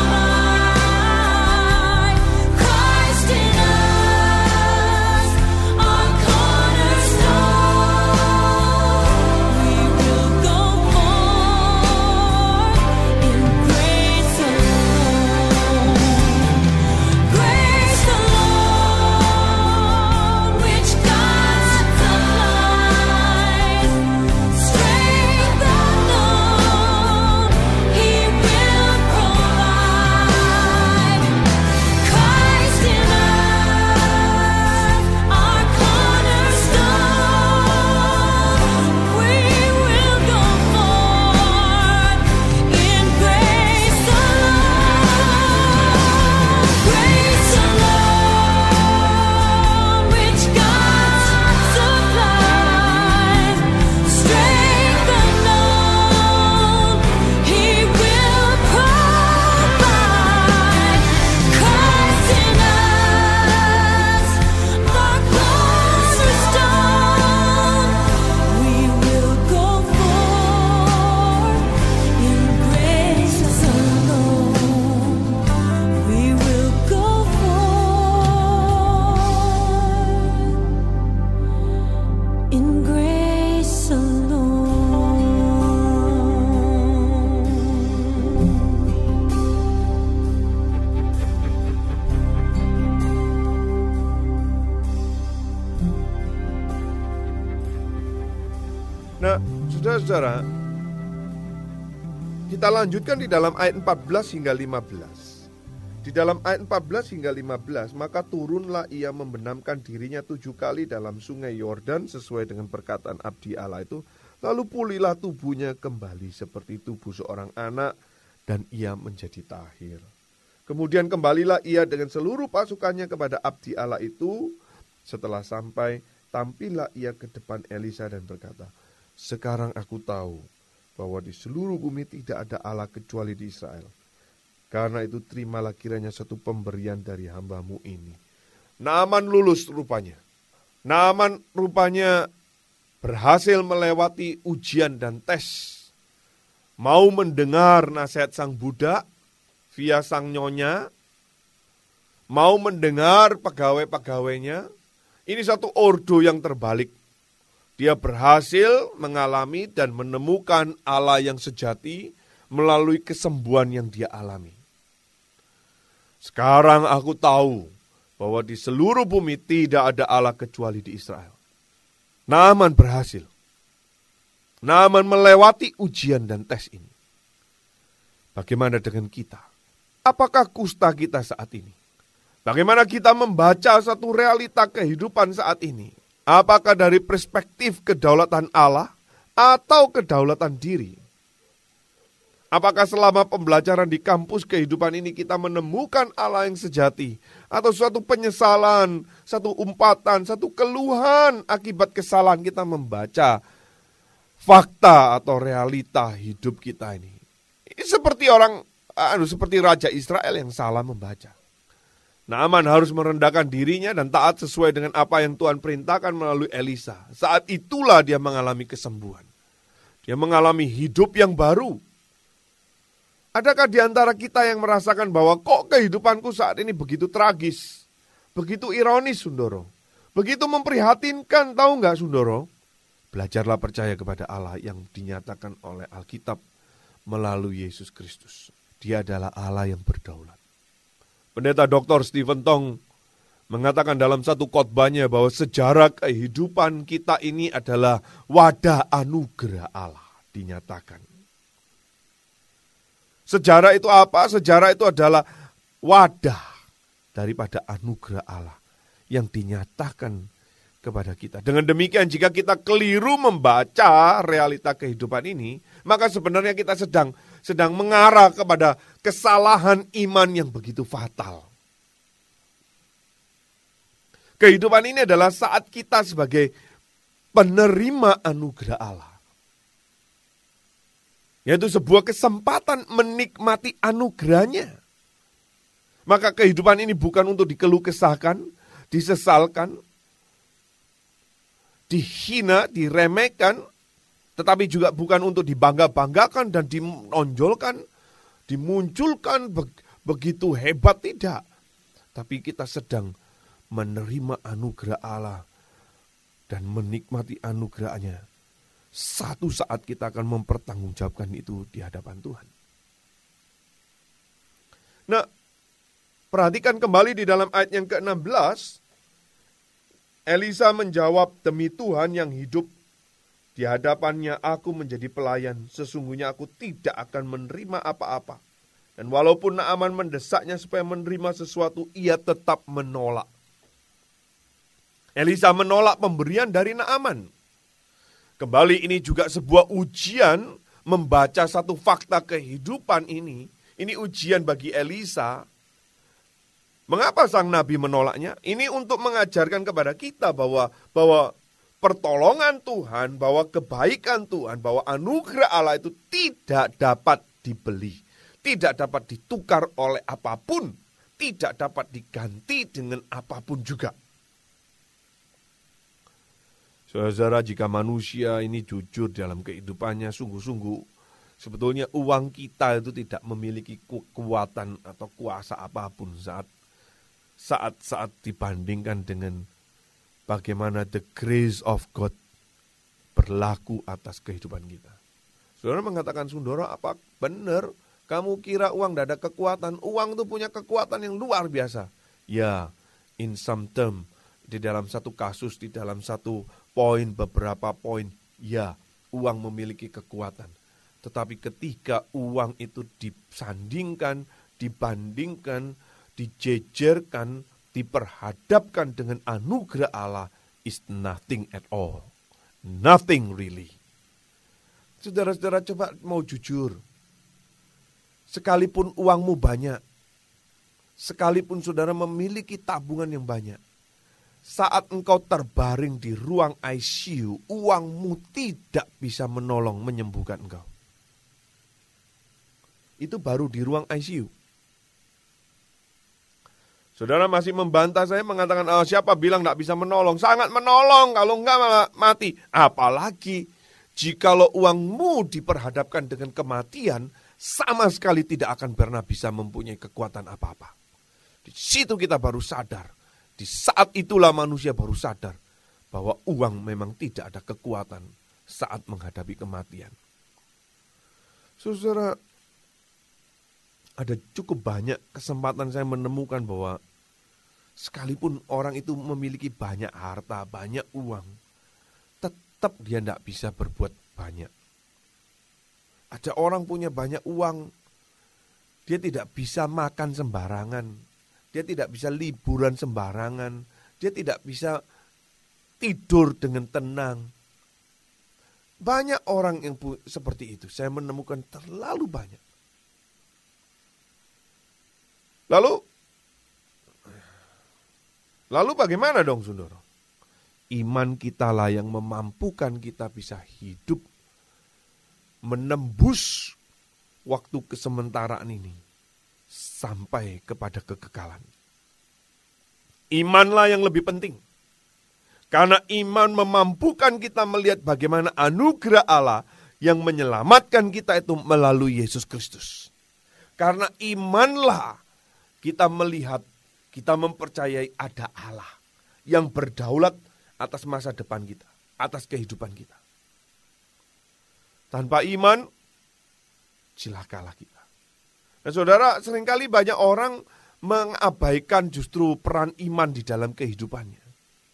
provide. Christ in us, our cornerstone, we will go forth in grace alone. Grace alone, which God supplies, strength unknown, He will provide. Christ in us, our cornerstone, we will go forth in grace alone. Grace alone, which God supplies, strength unknown, He will provide. Christ in us, our cornerstone, we will go forth in grace alone. We will go forth in grace alone. Nah, saudara-saudara, kita lanjutkan di dalam ayat 14 hingga 15. Di dalam ayat 14 hingga 15, maka turunlah ia membenamkan dirinya 7 kali dalam sungai Yordan sesuai dengan perkataan abdi Allah itu. Lalu pulihlah tubuhnya kembali seperti tubuh seorang anak dan ia menjadi tahir. Kemudian kembalilah ia dengan seluruh pasukannya kepada abdi Allah itu. Setelah sampai, tampillah ia ke depan Elisa dan berkata, sekarang aku tahu bahwa di seluruh bumi tidak ada Allah kecuali di Israel. Karena itu terimalah kiranya satu pemberian dari hambamu ini. Naaman lulus rupanya. Naaman rupanya berhasil melewati ujian dan tes. Mau mendengar nasihat sang budak via sang nyonya. Mau mendengar pegawai-pegawainya. Ini satu ordo yang terbalik. Dia berhasil mengalami dan menemukan Allah yang sejati melalui kesembuhan yang dia alami. Sekarang aku tahu bahwa di seluruh bumi tidak ada Allah kecuali di Israel. Naaman berhasil. Naaman melewati ujian dan tes ini. Bagaimana dengan kita? Apakah kusta kita saat ini? Bagaimana kita membaca satu realita kehidupan saat ini? Apakah dari perspektif kedaulatan Allah atau kedaulatan diri? Apakah selama pembelajaran di kampus kehidupan ini kita menemukan Allah yang sejati? Atau suatu penyesalan, satu umpatan, satu keluhan akibat kesalahan kita membaca fakta atau realita hidup kita ini? Ini seperti seperti Raja Israel yang salah membaca. Naaman harus merendahkan dirinya dan taat sesuai dengan apa yang Tuhan perintahkan melalui Elisa. Saat itulah dia mengalami kesembuhan. Dia mengalami hidup yang baru. Adakah di antara kita yang merasakan bahwa kok kehidupanku saat ini begitu tragis, begitu ironis, Sundoro, begitu memprihatinkan, tahu nggak, Sundoro? Belajarlah percaya kepada Allah yang dinyatakan oleh Alkitab melalui Yesus Kristus. Dia adalah Allah yang berdaulat. Pendeta Dr. Stephen Tong mengatakan dalam satu khotbahnya bahwa sejarah kehidupan kita ini adalah wadah anugerah Allah dinyatakan. Sejarah itu apa? Sejarah itu adalah wadah daripada anugerah Allah yang dinyatakan kepada kita. Dengan demikian jika kita keliru membaca realita kehidupan ini, maka sebenarnya kita sedang mengarah kepada kesalahan iman yang begitu fatal. Kehidupan ini adalah saat kita sebagai penerima anugerah Allah. Yaitu sebuah kesempatan menikmati anugerahnya. Maka kehidupan ini bukan untuk dikeluh kesahkan, disesalkan, dihina, diremehkan, tetapi juga bukan untuk dibangga-banggakan dan dinonjolkan, dimunculkan begitu hebat, tidak. Tapi kita sedang menerima anugerah Allah dan menikmati anugerahnya. Satu saat kita akan mempertanggungjawabkan itu di hadapan Tuhan. Nah, perhatikan kembali di dalam ayat yang ke-16. Elisa menjawab, demi Tuhan yang hidup, di hadapannya aku menjadi pelayan. Sesungguhnya aku tidak akan menerima apa-apa. Dan walaupun Naaman mendesaknya supaya menerima sesuatu, ia tetap menolak. Elisa menolak pemberian dari Naaman. Kembali ini juga sebuah ujian membaca satu fakta kehidupan ini. Ini ujian bagi Elisa. Mengapa sang nabi menolaknya? Ini untuk mengajarkan kepada kita bahwa pertolongan Tuhan, bahwa kebaikan Tuhan, bahwa anugerah Allah itu tidak dapat dibeli. Tidak dapat ditukar oleh apapun. Tidak dapat diganti dengan apapun juga. Saudara, jika manusia ini jujur dalam kehidupannya, sungguh-sungguh sebetulnya uang kita itu tidak memiliki kekuatan atau kuasa apapun saat dibandingkan dengan bagaimana the grace of God berlaku atas kehidupan kita. Saudara mengatakan, Sundoro, apa benar kamu kira uang tidak ada kekuatan? Uang itu punya kekuatan yang luar biasa. Ya, in some term, di dalam satu kasus, di dalam satu poin, beberapa poin, ya, uang memiliki kekuatan. Tetapi ketika uang itu disandingkan, dibandingkan dijejerkan, diperhadapkan dengan anugerah Allah is nothing at all. Nothing really. Saudara-saudara coba mau jujur. Sekalipun uangmu banyak, sekalipun saudara memiliki tabungan yang banyak, saat engkau terbaring di ruang ICU, uangmu tidak bisa menolong menyembuhkan engkau. Itu baru di ruang ICU. Saudara masih membantah saya, mengatakan, siapa bilang tidak bisa menolong? Sangat menolong kalau enggak mati. Apalagi jikalau uangmu diperhadapkan dengan kematian, sama sekali tidak akan pernah bisa mempunyai kekuatan apa-apa. Di situ kita baru sadar. Di saat itulah manusia baru sadar bahwa uang memang tidak ada kekuatan saat menghadapi kematian. Saudara, ada cukup banyak kesempatan saya menemukan bahwa sekalipun orang itu memiliki banyak harta, banyak uang, tetap dia tidak bisa berbuat banyak. Ada orang punya banyak uang, dia tidak bisa makan sembarangan, dia tidak bisa liburan sembarangan, dia tidak bisa tidur dengan tenang. Banyak orang yang seperti itu, saya menemukan terlalu banyak. Lalu bagaimana dong, saudara? Iman kita lah yang memampukan kita bisa hidup, menembus waktu kesementaraan ini sampai kepada kekekalan. Imanlah yang lebih penting. Karena iman memampukan kita melihat bagaimana anugerah Allah yang menyelamatkan kita itu melalui Yesus Kristus. Karena imanlah kita melihat, kita mempercayai ada Allah yang berdaulat atas masa depan kita, atas kehidupan kita. Tanpa iman, celakalah kita. Nah, saudara, seringkali banyak orang mengabaikan justru peran iman di dalam kehidupannya.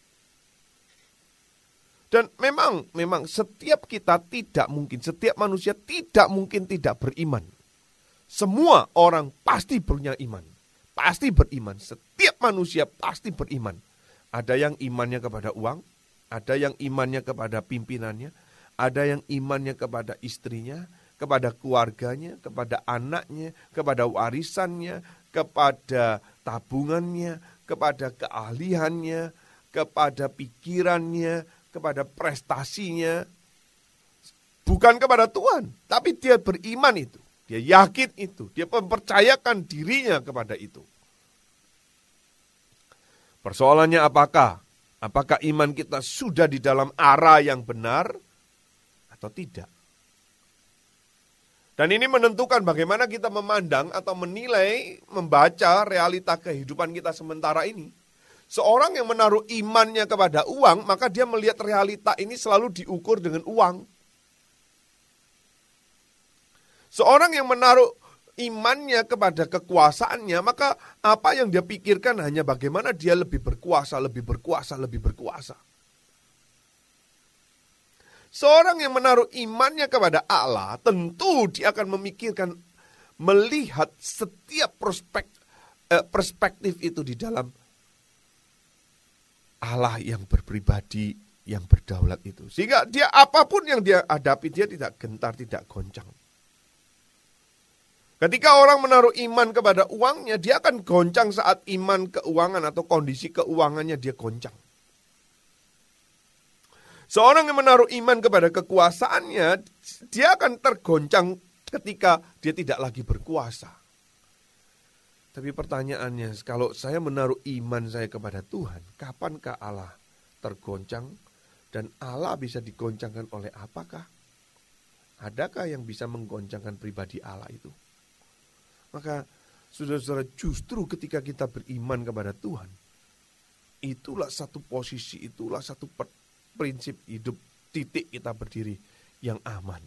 Dan memang setiap kita tidak mungkin, setiap manusia tidak mungkin tidak beriman. Semua orang pasti punya iman. Pasti beriman, setiap manusia pasti beriman. Ada yang imannya kepada uang, ada yang imannya kepada pimpinannya, ada yang imannya kepada istrinya, kepada keluarganya, kepada anaknya, kepada warisannya, kepada tabungannya, kepada keahliannya, kepada pikirannya, kepada prestasinya. Bukan kepada Tuhan, tapi dia beriman itu. Dia yakin itu, dia mempercayakan dirinya kepada itu. Persoalannya apakah? Apakah iman kita sudah di dalam arah yang benar atau tidak? Dan ini menentukan bagaimana kita memandang atau menilai, membaca realita kehidupan kita sementara ini. Seorang yang menaruh imannya kepada uang, maka dia melihat realita ini selalu diukur dengan uang. Seorang yang menaruh imannya kepada kekuasaannya, maka apa yang dia pikirkan hanya bagaimana dia lebih berkuasa, lebih berkuasa, lebih berkuasa. Seorang yang menaruh imannya kepada Allah, tentu dia akan memikirkan, melihat setiap perspektif itu di dalam Allah yang berpribadi, yang berdaulat itu. Sehingga dia apapun yang dia hadapi, dia tidak gentar, tidak goncang. Ketika orang menaruh iman kepada uangnya, dia akan goncang saat iman keuangan atau kondisi keuangannya dia goncang. Seorang yang menaruh iman kepada kekuasaannya, dia akan tergoncang ketika dia tidak lagi berkuasa. Tapi pertanyaannya, kalau saya menaruh iman saya kepada Tuhan, kapankah Allah tergoncang? Dan Allah bisa digoncangkan oleh apakah? Adakah yang bisa menggoncangkan pribadi Allah itu? Maka saudara-saudara, justru ketika kita beriman kepada Tuhan, itulah satu posisi, itulah satu prinsip hidup, titik kita berdiri yang aman.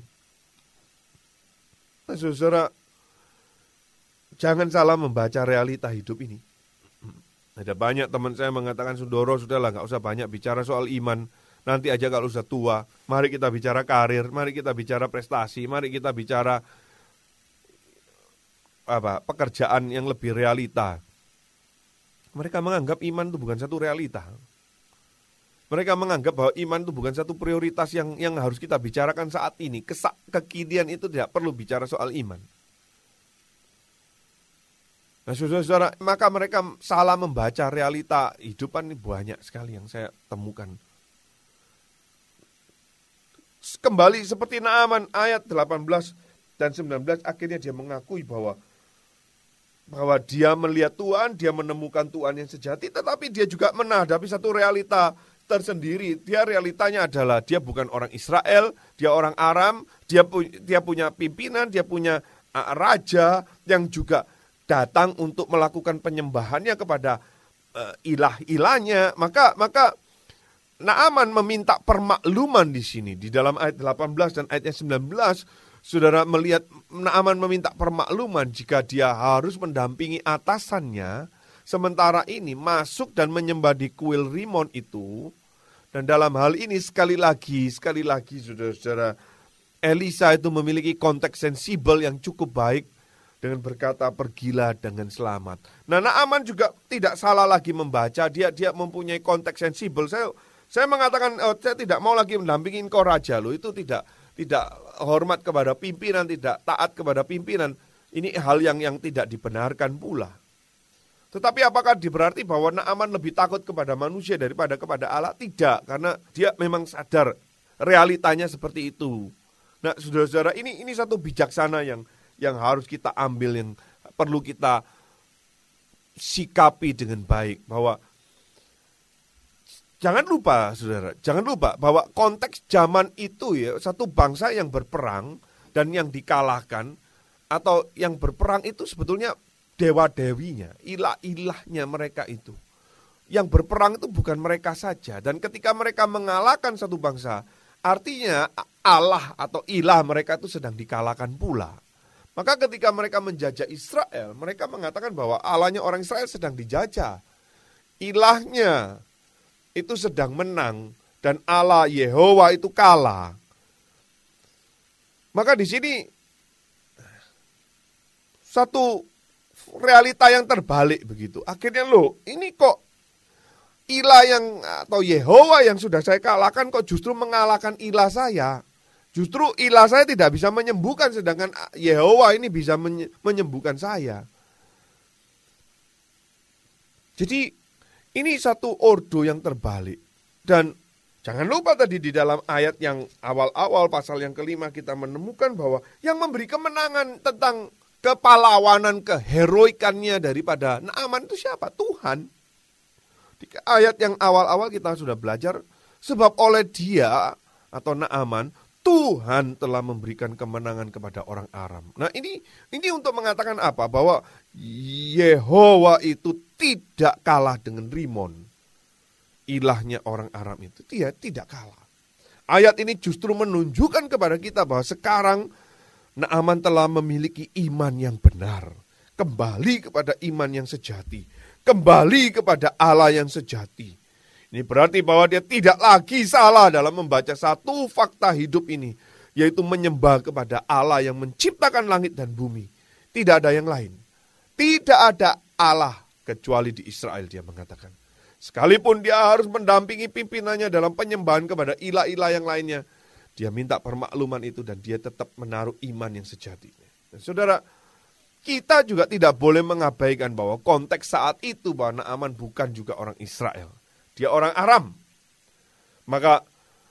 Nah, saudara, jangan salah membaca realita hidup ini. Ada banyak teman saya mengatakan, Sundoro, sudahlah gak usah banyak bicara soal iman. Nanti aja kalau sudah tua, mari kita bicara karir, mari kita bicara prestasi, mari kita bicara pekerjaan yang lebih realita. Mereka menganggap iman itu bukan satu realita. Mereka menganggap bahwa iman itu bukan satu prioritas yang harus kita bicarakan saat ini. Kekinian itu tidak perlu bicara soal iman. Nah, saudara-saudara, maka mereka salah membaca realita hidupan ini banyak sekali yang saya temukan. Kembali seperti Naaman ayat 18 dan 19, akhirnya dia mengakui bahwa dia melihat Tuhan, dia menemukan Tuhan yang sejati, tetapi dia juga menghadapi satu realita tersendiri. Dia realitanya adalah dia bukan orang Israel, dia orang Aram, dia punya pimpinan, dia punya raja yang juga datang untuk melakukan penyembahannya kepada ilah-ilahnya. Maka Naaman meminta permakluman di sini. Di dalam ayat 18 dan ayatnya 19, saudara melihat Naaman meminta permakluman jika dia harus mendampingi atasannya, sementara ini masuk dan menyembah di kuil Rimon itu. Dan dalam hal ini sekali lagi saudara-saudara, Elisa itu memiliki konteks sensibel yang cukup baik dengan berkata pergilah dengan selamat. Nah, Naaman juga tidak salah lagi membaca, dia mempunyai konteks sensibel. Saya mengatakan saya tidak mau lagi mendampingi engkau raja, loh itu tidak hormat kepada pimpinan, tidak taat kepada pimpinan. Ini hal yang tidak dibenarkan pula. Tetapi apakah berarti bahwa Naaman lebih takut kepada manusia daripada kepada Allah? Tidak, karena dia memang sadar realitanya seperti itu. Nah, saudara-saudara, ini satu bijaksana yang harus kita ambil, yang perlu kita sikapi dengan baik. Bahwa jangan lupa bahwa konteks zaman itu ya, satu bangsa yang berperang dan yang dikalahkan atau yang berperang itu sebetulnya dewa-dewinya, ilah-ilahnya mereka itu. Yang berperang itu bukan mereka saja. Dan ketika mereka mengalahkan satu bangsa, artinya Allah atau ilah mereka itu sedang dikalahkan pula. Maka ketika mereka menjajah Israel, mereka mengatakan bahwa Allahnya orang Israel sedang dijajah. Ilahnya itu sedang menang dan Allah Yehova itu kalah. Maka di sini satu realita yang terbalik begitu. Akhirnya ini kok ilah yang atau Yehova yang sudah saya kalahkan kok justru mengalahkan ilah saya. Justru ilah saya tidak bisa menyembuhkan, sedangkan Yehova ini bisa menyembuhkan saya. Jadi ini satu ordo yang terbalik. Dan jangan lupa tadi di dalam ayat yang awal-awal pasal yang kelima kita menemukan bahwa yang memberi kemenangan tentang kepahlawanan, keheroikannya daripada Naaman itu siapa? Tuhan. Di ayat yang awal-awal kita sudah belajar, sebab oleh dia atau Naaman, Tuhan telah memberikan kemenangan kepada orang Aram. Nah ini untuk mengatakan apa? Bahwa Yehova itu tidak kalah dengan Rimon. Ilahnya orang Aram itu. Dia tidak kalah. Ayat ini justru menunjukkan kepada kita bahwa sekarang Naaman telah memiliki iman yang benar. Kembali kepada iman yang sejati. Kembali kepada Allah yang sejati. Ini berarti bahwa dia tidak lagi salah dalam membaca satu fakta hidup ini. Yaitu menyembah kepada Allah yang menciptakan langit dan bumi. Tidak ada yang lain. Tidak ada Allah kecuali di Israel, dia mengatakan. Sekalipun dia harus mendampingi pimpinannya dalam penyembahan kepada ilah-ilah yang lainnya, dia minta permakluman itu dan dia tetap menaruh iman yang sejati. Nah, saudara, kita juga tidak boleh mengabaikan bahwa konteks saat itu bahwa Naaman bukan juga orang Israel. Dia orang Aram. Maka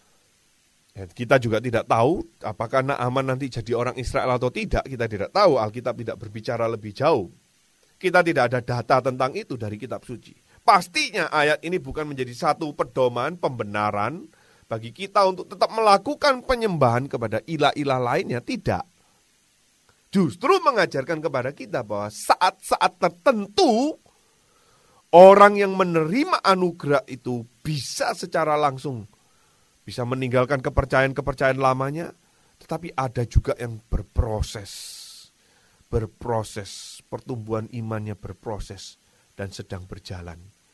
kita juga tidak tahu apakah Naaman nanti jadi orang Israel atau tidak. Kita tidak tahu, Alkitab tidak berbicara lebih jauh. Kita tidak ada data tentang itu dari kitab suci. Pastinya ayat ini bukan menjadi satu pedoman, pembenaran bagi kita untuk tetap melakukan penyembahan kepada ilah-ilah lainnya, tidak. Justru mengajarkan kepada kita bahwa saat-saat tertentu, orang yang menerima anugerah itu bisa secara langsung, bisa meninggalkan kepercayaan-kepercayaan lamanya, tetapi ada juga yang berproses, pertumbuhan imannya berproses, dan sedang berjalan.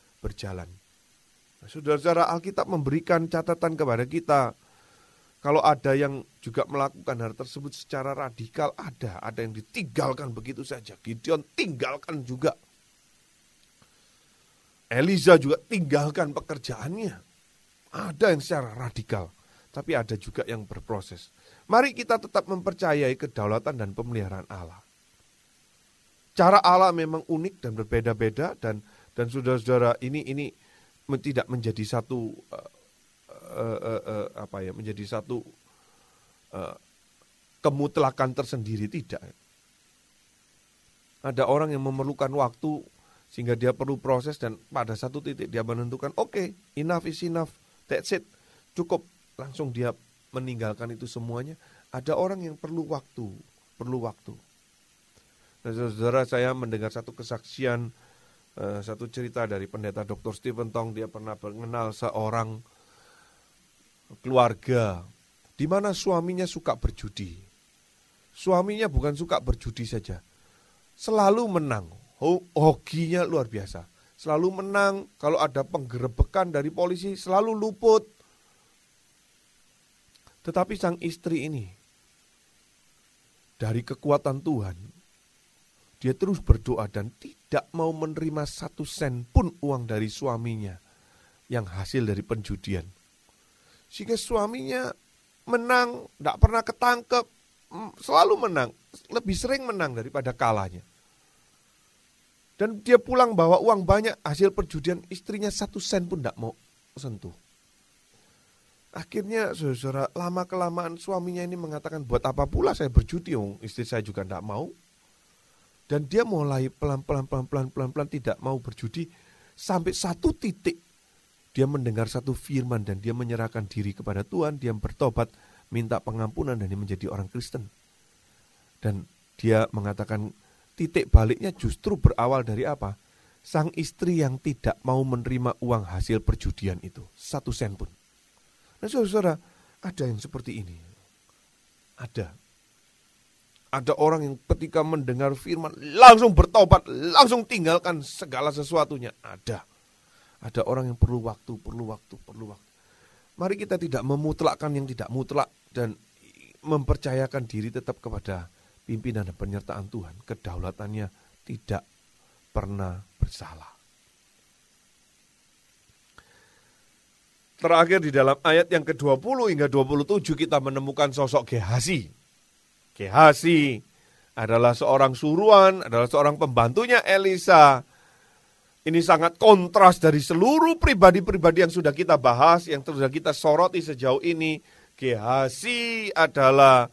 Saudara-saudara, Alkitab memberikan catatan kepada kita. Kalau ada yang juga melakukan hal tersebut secara radikal, ada yang ditinggalkan begitu saja. Gideon tinggalkan juga. Elisa juga tinggalkan pekerjaannya. Ada yang secara radikal, tapi ada juga yang berproses. Mari kita tetap mempercayai kedaulatan dan pemeliharaan Allah. Cara Allah memang unik dan berbeda-beda, dan saudara-saudara ini tidak menjadi satu menjadi satu kemutlakan tersendiri, tidak. Ada orang yang memerlukan waktu sehingga dia perlu proses, dan pada satu titik dia menentukan, oke, enough is enough, that's it, cukup, langsung dia meninggalkan itu semuanya. Ada orang yang perlu waktu. Nah, saudara, saya mendengar satu kesaksian, satu cerita dari pendeta Dr. Stephen Tong. Dia pernah mengenal seorang keluarga di mana suaminya suka berjudi. Suaminya bukan suka berjudi saja, selalu menang. Hokinya luar biasa. Selalu menang, kalau ada penggerebekan dari polisi selalu luput. Tetapi sang istri ini, dari kekuatan Tuhan, dia terus berdoa dan tidak mau menerima 1 sen pun uang dari suaminya yang hasil dari penjudian. Sehingga suaminya menang, tidak pernah ketangkep, selalu menang, lebih sering menang daripada kalahnya. Dan dia pulang bawa uang banyak hasil perjudian, istrinya 1 sen pun tidak mau sentuh. Akhirnya saudara, lama-kelamaan suaminya ini mengatakan, buat apa pula saya berjudi, istri saya juga tidak mau. Dan dia mulai pelan-pelan tidak mau berjudi, sampai satu titik dia mendengar satu firman dan dia menyerahkan diri kepada Tuhan, dia bertobat, minta pengampunan, dan dia menjadi orang Kristen. Dan dia mengatakan titik baliknya justru berawal dari apa? Sang istri yang tidak mau menerima uang hasil perjudian itu, 1 sen pun. Nah, saudara, ada yang seperti ini. Ada orang yang ketika mendengar firman langsung bertobat, langsung tinggalkan segala sesuatunya. Ada orang yang perlu waktu. Mari kita tidak memutlakkan yang tidak mutlak dan mempercayakan diri tetap kepada pimpinan dan penyertaan Tuhan. Kedaulatannya tidak pernah bersalah. Terakhir di dalam ayat yang ke-20 hingga 27 kita menemukan sosok Gehazi. Gehazi adalah seorang suruhan, adalah seorang pembantunya Elisa. Ini sangat kontras dari seluruh pribadi-pribadi yang sudah kita bahas, yang sudah kita soroti sejauh ini. Gehazi adalah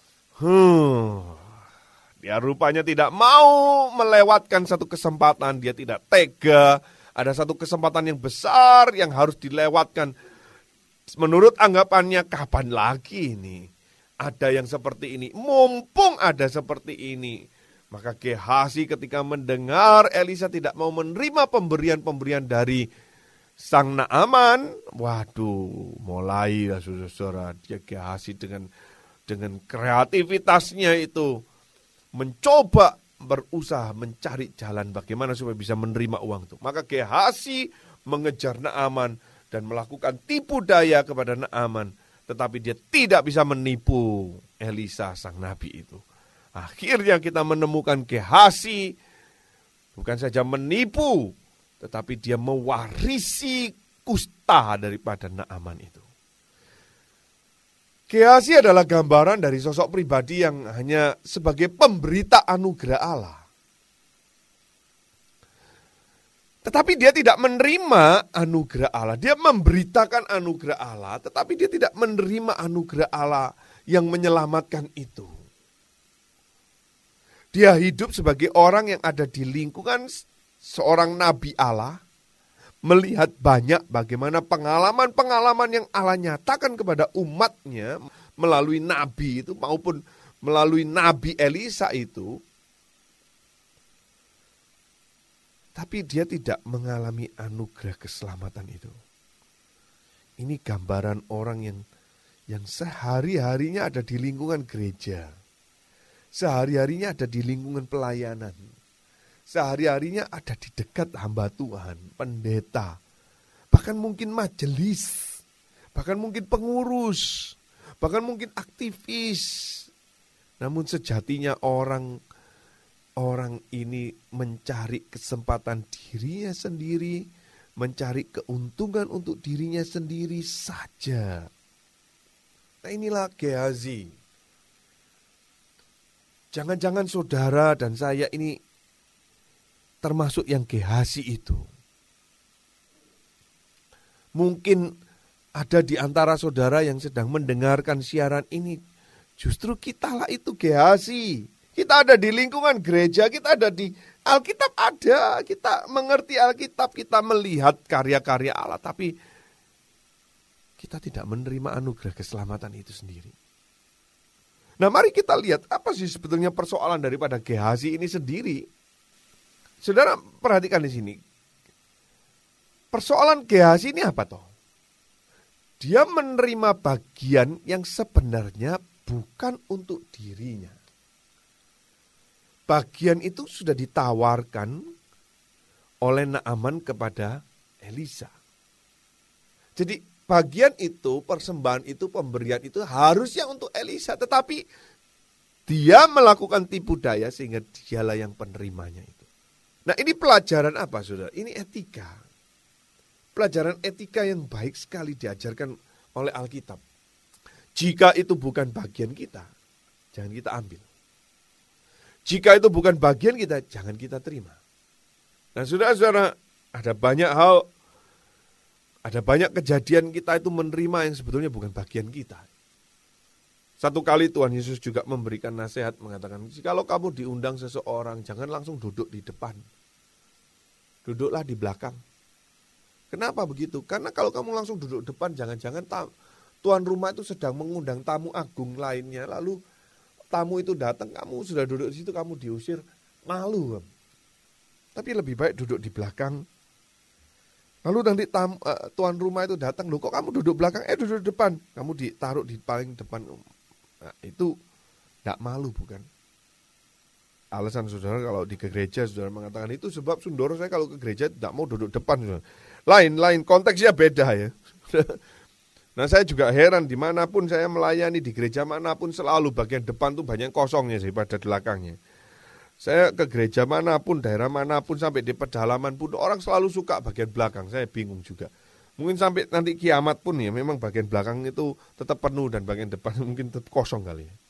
dia rupanya tidak mau melewatkan satu kesempatan, dia tidak tega. Ada satu kesempatan yang besar yang harus dilewatkan. Menurut anggapannya, kapan lagi ini? Ada yang seperti ini, mumpung ada seperti ini. Maka Gehazi ketika mendengar Elisa tidak mau menerima pemberian-pemberian dari sang Naaman, waduh, mulai saudara, dia Gehazi dengan kreativitasnya itu mencoba berusaha mencari jalan bagaimana supaya bisa menerima uang itu. Maka Gehazi mengejar Naaman dan melakukan tipu daya kepada Naaman. Tetapi dia tidak bisa menipu Elisa sang nabi itu. Akhirnya kita menemukan Gehazi bukan saja menipu, tetapi dia mewarisi kusta daripada Naaman itu. Gehazi adalah gambaran dari sosok pribadi yang hanya sebagai pemberita anugerah Allah. Tetapi dia tidak menerima anugerah Allah. Dia memberitakan anugerah Allah, tetapi dia tidak menerima anugerah Allah yang menyelamatkan itu. Dia hidup sebagai orang yang ada di lingkungan seorang nabi Allah, melihat banyak bagaimana pengalaman-pengalaman yang Allah nyatakan kepada umatnya melalui nabi itu maupun melalui nabi Elisa itu. Tapi dia tidak mengalami anugerah keselamatan itu. Ini gambaran orang yang sehari-harinya ada di lingkungan gereja. Sehari-harinya ada di lingkungan pelayanan. Sehari-harinya ada di dekat hamba Tuhan, pendeta. Bahkan mungkin majelis. Bahkan mungkin pengurus. Bahkan mungkin aktivis. Namun sejatinya orang ini mencari kesempatan dirinya sendiri, mencari keuntungan untuk dirinya sendiri saja. Nah, inilah Gehazi. Jangan-jangan saudara dan saya ini termasuk yang Gehazi itu. Mungkin ada di antara saudara yang sedang mendengarkan siaran ini, justru kitalah itu Gehazi. Kita ada di lingkungan gereja, kita ada di Alkitab ada, kita mengerti Alkitab, kita melihat karya-karya Allah, tapi kita tidak menerima anugerah keselamatan itu sendiri. Nah, mari kita lihat apa sih sebetulnya persoalan daripada Gehazi ini sendiri. Saudara perhatikan di sini. Persoalan Gehazi ini apa toh? Dia menerima bagian yang sebenarnya bukan untuk dirinya. Bagian itu sudah ditawarkan oleh Naaman kepada Elisa. Jadi bagian itu, persembahan itu, pemberian itu harusnya untuk Elisa. Tetapi dia melakukan tipu daya sehingga dialah yang penerimanya itu. Nah, ini pelajaran apa, saudara? Ini etika. Pelajaran etika yang baik sekali diajarkan oleh Alkitab. Jika itu bukan bagian kita, jangan kita ambil. Jika itu bukan bagian kita, jangan kita terima. Nah, saudara-saudara, ada banyak hal, ada banyak kejadian kita itu menerima yang sebetulnya bukan bagian kita. Satu kali Tuhan Yesus juga memberikan nasihat, mengatakan, kalau kamu diundang seseorang, jangan langsung duduk di depan. Duduklah di belakang. Kenapa begitu? Karena kalau kamu langsung duduk depan, jangan-jangan tuan rumah itu sedang mengundang tamu agung lainnya, lalu tamu itu datang, kamu sudah duduk di situ, kamu diusir, malu. Tapi lebih baik duduk di belakang. Lalu nanti tuan rumah itu datang, loh kok kamu duduk belakang? Duduk depan. Kamu ditaruh di paling depan. Nah, itu tidak malu bukan? Alasan saudara kalau di gereja saudara mengatakan itu sebab Sundoro saya kalau ke gereja tidak mau duduk depan. Saudara. Lain konteksnya beda ya. Nah, saya juga heran dimanapun saya melayani, di gereja manapun selalu bagian depan tuh banyak kosongnya daripada belakangnya. Saya ke gereja manapun, daerah manapun, sampai di pedalaman pun orang selalu suka bagian belakang. Saya bingung juga. Mungkin sampai nanti kiamat pun ya memang bagian belakang itu tetap penuh dan bagian depan mungkin tetap kosong kali ya.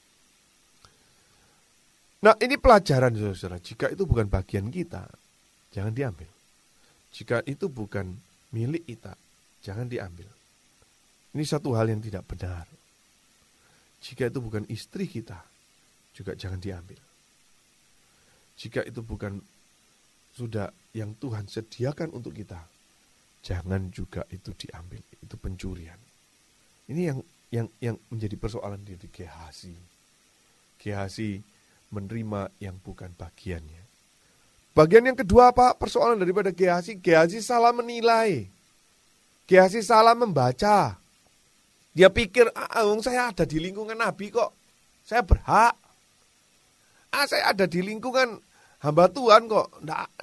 Nah, ini pelajaran saudara. Jika itu bukan bagian kita, jangan diambil. Jika itu bukan milik kita, jangan diambil. Ini satu hal yang tidak benar. Jika itu bukan istri kita, juga jangan diambil. Jika itu bukan sudah yang Tuhan sediakan untuk kita, jangan juga itu diambil. Itu pencurian. Ini yang menjadi persoalan di Gehazi. Gehazi menerima yang bukan bagiannya. Bagian yang kedua apa? Persoalan daripada Gehazi. Gehazi salah menilai. Gehazi salah membaca. Dia pikir, saya ada di lingkungan Nabi kok. Saya berhak. Saya ada di lingkungan hamba Tuhan kok.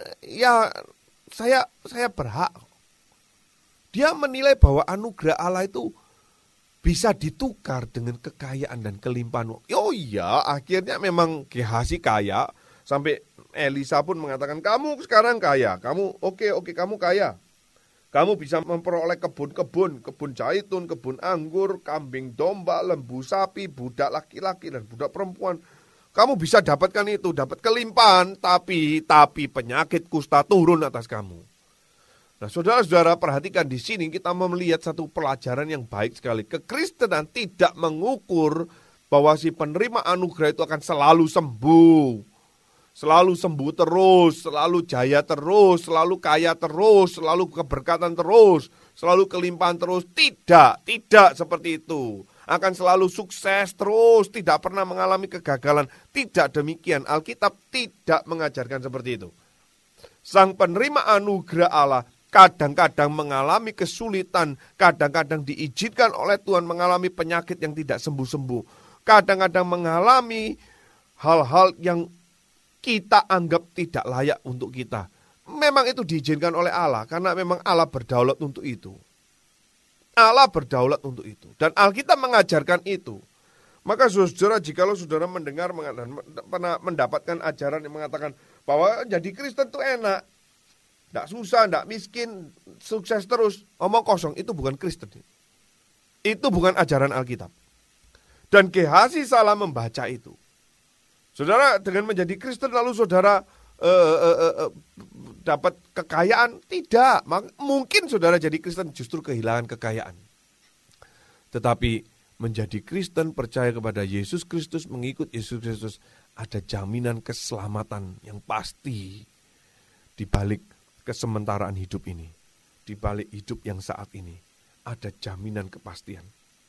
Saya berhak. Dia menilai bahwa anugerah Allah itu bisa ditukar dengan kekayaan dan kelimpahan. Oh iya, akhirnya memang Gehazi kaya. Sampai Elisa pun mengatakan, kamu sekarang kaya. Kamu oke, kamu kaya. Kamu bisa memperoleh kebun zaitun, kebun anggur, kambing domba, lembu sapi, budak laki-laki dan budak perempuan. Kamu bisa dapatkan itu, dapat kelimpahan, tapi penyakit kusta turun atas kamu. Nah, saudara-saudara perhatikan di sini kita melihat satu pelajaran yang baik sekali. Kekristenan tidak mengukur bahwa si penerima anugerah itu akan selalu sembuh. Selalu sembuh terus, selalu jaya terus, selalu kaya terus, selalu keberkatan terus, selalu kelimpahan terus. Tidak seperti itu. Akan selalu sukses terus, tidak pernah mengalami kegagalan. Tidak demikian, Alkitab tidak mengajarkan seperti itu. Sang penerima anugerah Allah kadang-kadang mengalami kesulitan, kadang-kadang diizinkan oleh Tuhan mengalami penyakit yang tidak sembuh-sembuh. Kadang-kadang mengalami hal-hal yang kita anggap tidak layak untuk kita. Memang itu diizinkan oleh Allah, karena memang Allah berdaulat untuk itu. Allah berdaulat untuk itu. Dan Alkitab mengajarkan itu. Maka saudara, jikalau saudara mendengar, pernah mendapatkan ajaran yang mengatakan bahwa jadi Kristen itu enak. tidak susah, tidak miskin, sukses terus, omong kosong, itu bukan Kristen. Itu bukan ajaran Alkitab. Dan Gehazi salah membaca itu. Saudara dengan menjadi Kristen lalu saudara dapat kekayaan? Tidak. Mungkin saudara jadi Kristen justru kehilangan kekayaan. Tetapi menjadi Kristen, percaya kepada Yesus Kristus, mengikut Yesus Kristus, ada jaminan keselamatan yang pasti di balik kesementaraan hidup ini. Di balik hidup yang saat ini, ada jaminan kepastian.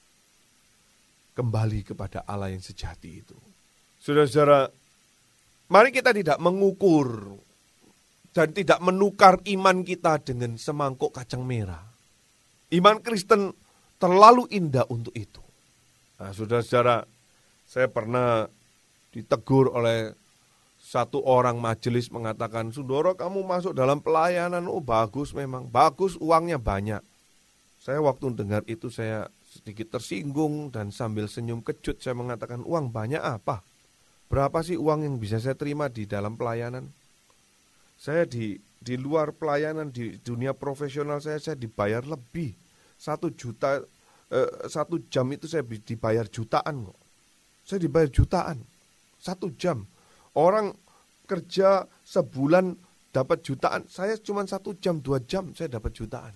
Kembali kepada Allah yang sejati itu. Saudara-saudara, mari kita tidak mengukur dan tidak menukar iman kita dengan semangkuk kacang merah. Iman Kristen terlalu indah untuk itu. Nah, saudara-saudara, saya pernah ditegur oleh satu orang majelis mengatakan, Sundoro kamu masuk dalam pelayanan, oh bagus memang, bagus uangnya banyak. Saya waktu dengar itu saya sedikit tersinggung dan sambil senyum kejut saya mengatakan, uang banyak apa? Berapa sih uang yang bisa saya terima di dalam pelayanan? Saya di luar pelayanan, di dunia profesional saya dibayar lebih. 1 juta, 1 jam itu saya dibayar jutaan kok. Saya dibayar jutaan, 1 jam. Orang kerja sebulan dapat jutaan, saya cuma 1 jam, 2 jam saya dapat jutaan.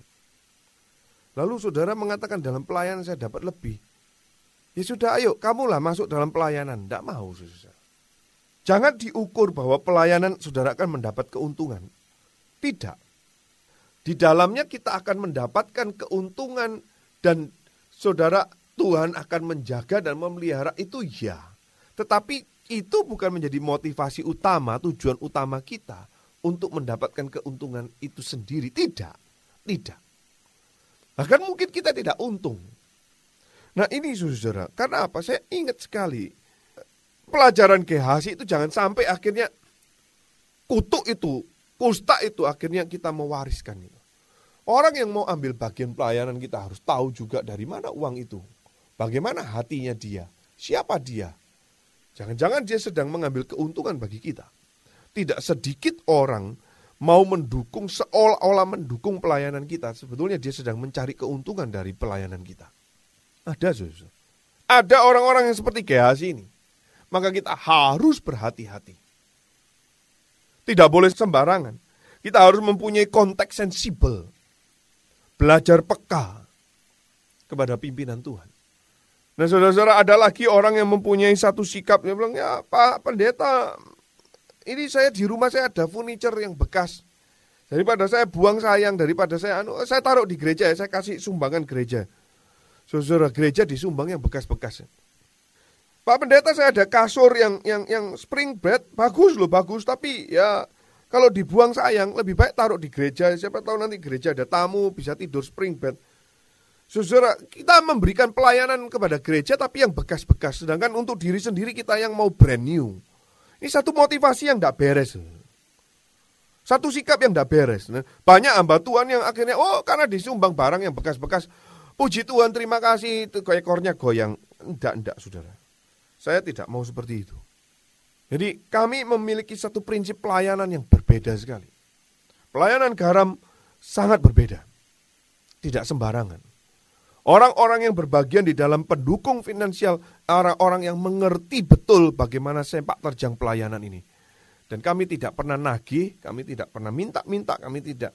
Lalu saudara mengatakan dalam pelayanan saya dapat lebih. Ya sudah ayo, kamulah masuk dalam pelayanan. Tidak mau saudara. Jangan diukur bahwa pelayanan saudara akan mendapat keuntungan. Tidak. Di dalamnya kita akan mendapatkan keuntungan dan saudara Tuhan akan menjaga dan memelihara itu ya. Tetapi itu bukan menjadi motivasi utama, tujuan utama kita untuk mendapatkan keuntungan itu sendiri. Tidak. Tidak. Bahkan mungkin kita tidak untung. Nah ini saudara, karena apa? Saya ingat sekali pelajaran Gehazi itu jangan sampai akhirnya kutuk itu, kusta itu akhirnya kita mewariskan itu. Orang yang mau ambil bagian pelayanan kita harus tahu juga dari mana uang itu. Bagaimana hatinya dia, siapa dia. Jangan-jangan dia sedang mengambil keuntungan bagi kita. Tidak sedikit orang mau mendukung seolah-olah mendukung pelayanan kita. Sebetulnya dia sedang mencari keuntungan dari pelayanan kita. Ada saudara. Ada orang-orang yang seperti Gehazi ini. Maka kita harus berhati-hati. Tidak boleh sembarangan. Kita harus mempunyai konteks sensibel. Belajar peka kepada pimpinan Tuhan. Nah saudara-saudara, ada lagi orang yang mempunyai satu sikap. Dia bilang, ya Pak Pendeta, ini saya di rumah saya ada furniture yang bekas. Daripada saya buang sayang, daripada saya taruh di gereja, saya kasih sumbangan gereja. Saudara, gereja disumbang yang bekas-bekas. Pak Pendeta, saya ada kasur yang spring bed, bagus loh, bagus. Tapi ya kalau dibuang sayang, lebih baik taruh di gereja. Siapa tahu nanti gereja ada tamu, bisa tidur spring bed. Saudara, kita memberikan pelayanan kepada gereja tapi yang bekas-bekas. Sedangkan untuk diri sendiri kita yang mau brand new. Ini satu motivasi yang tidak beres. Satu sikap yang tidak beres. Banyak hamba Tuhan yang akhirnya, karena disumbang barang yang bekas-bekas. Puji Tuhan, terima kasih, itu ekornya goyang. Enggak, saudara. Saya tidak mau seperti itu. Jadi kami memiliki satu prinsip pelayanan yang berbeda sekali. Pelayanan garam sangat berbeda. Tidak sembarangan. Orang-orang yang berbagian di dalam pendukung finansial, orang-orang yang mengerti betul bagaimana sepak terjang pelayanan ini. Dan kami tidak pernah nagih, kami tidak pernah minta-minta, kami tidak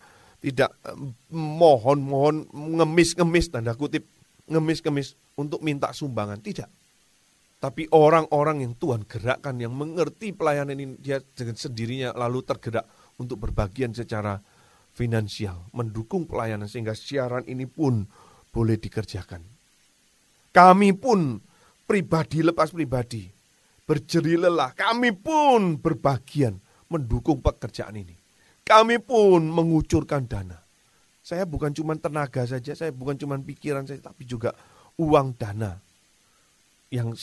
mohon-mohon, ngemis-ngemis, tanda kutip, ngemis-ngemis untuk minta sumbangan. Tidak. Tapi orang-orang yang Tuhan gerakkan, yang mengerti pelayanan ini, dia dengan sendirinya lalu tergerak untuk berbagian secara finansial, mendukung pelayanan sehingga siaran ini pun boleh dikerjakan. Kami pun pribadi lepas pribadi, berjeri lelah, kami pun berbagian mendukung pekerjaan ini. Kami pun mengucurkan dana. Saya bukan cuma tenaga saja, saya bukan cuma pikiran saya, tapi juga uang dana yang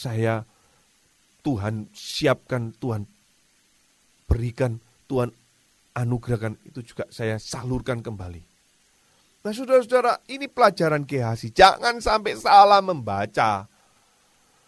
Tuhan siapkan, Tuhan berikan, Tuhan anugerahkan, itu juga saya salurkan kembali. Nah saudara-saudara, ini pelajaran Gehazi. Jangan sampai salah membaca.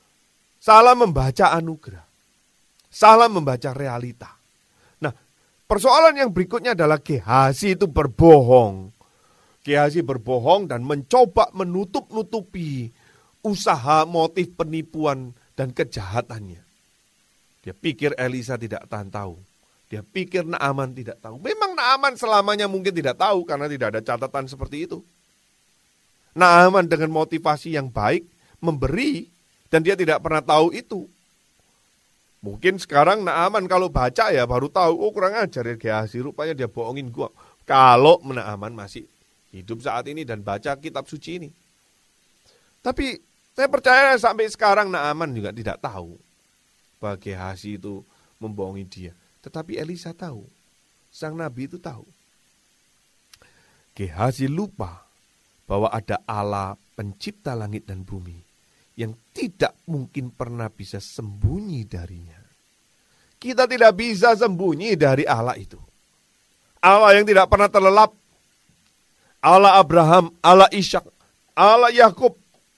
Salah membaca anugerah. Salah membaca realita. Nah, Persoalan yang berikutnya adalah Gehazi itu berbohong. Gehazi berbohong dan mencoba menutup-nutupi usaha, motif penipuan dan kejahatannya. Dia pikir Elisa tidak tahu. Dia pikir Naaman tidak tahu. Memang Naaman selamanya mungkin tidak tahu karena tidak ada catatan seperti itu. Naaman dengan motivasi yang baik memberi dan dia tidak pernah tahu itu. Mungkin sekarang Naaman kalau baca ya baru tahu, oh kurang ajar ya Gehazi, rupanya dia bohongin gua. Kalau Naaman masih hidup saat ini dan baca kitab suci ini. Tapi saya percaya sampai sekarang Naaman juga tidak tahu bahwa Gehazi itu membohongi dia. Tetapi Elisa tahu, sang nabi itu tahu. Gehazi lupa bahwa ada Allah pencipta langit dan bumi yang tidak mungkin pernah bisa sembunyi darinya. Kita tidak bisa sembunyi dari Allah itu. Allah yang tidak pernah terlelap. Allah Abraham, Allah Ishak, Allah Yakub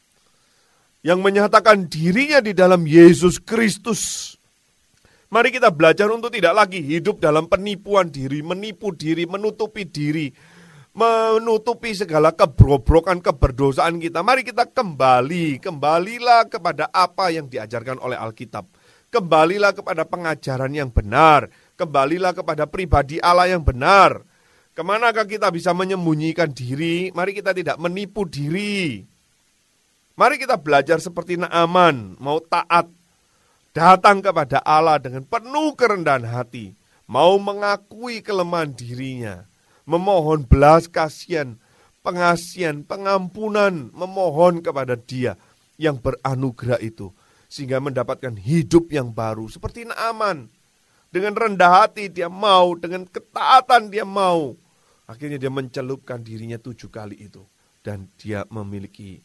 yang menyatakan dirinya di dalam Yesus Kristus. Mari kita belajar untuk tidak lagi hidup dalam penipuan diri, menipu diri, menutupi diri, menutupi segala kebrobrokan, keberdosaan kita. Mari kita kembalilah kepada apa yang diajarkan oleh Alkitab. Kembalilah kepada pengajaran yang benar, kembalilah kepada pribadi Allah yang benar. Kemanakah kita bisa menyembunyikan diri? Mari kita tidak menipu diri. Mari kita belajar seperti Naaman, mau taat, datang kepada Allah dengan penuh kerendahan hati, mau mengakui kelemahan dirinya, memohon belas kasihan, pengasihan, pengampunan, memohon kepada Dia yang beranugerah itu, sehingga mendapatkan hidup yang baru. Seperti Naaman, dengan rendah hati dia mau, dengan ketaatan dia mau. Akhirnya dia mencelupkan dirinya 7 kali itu. Dan dia memiliki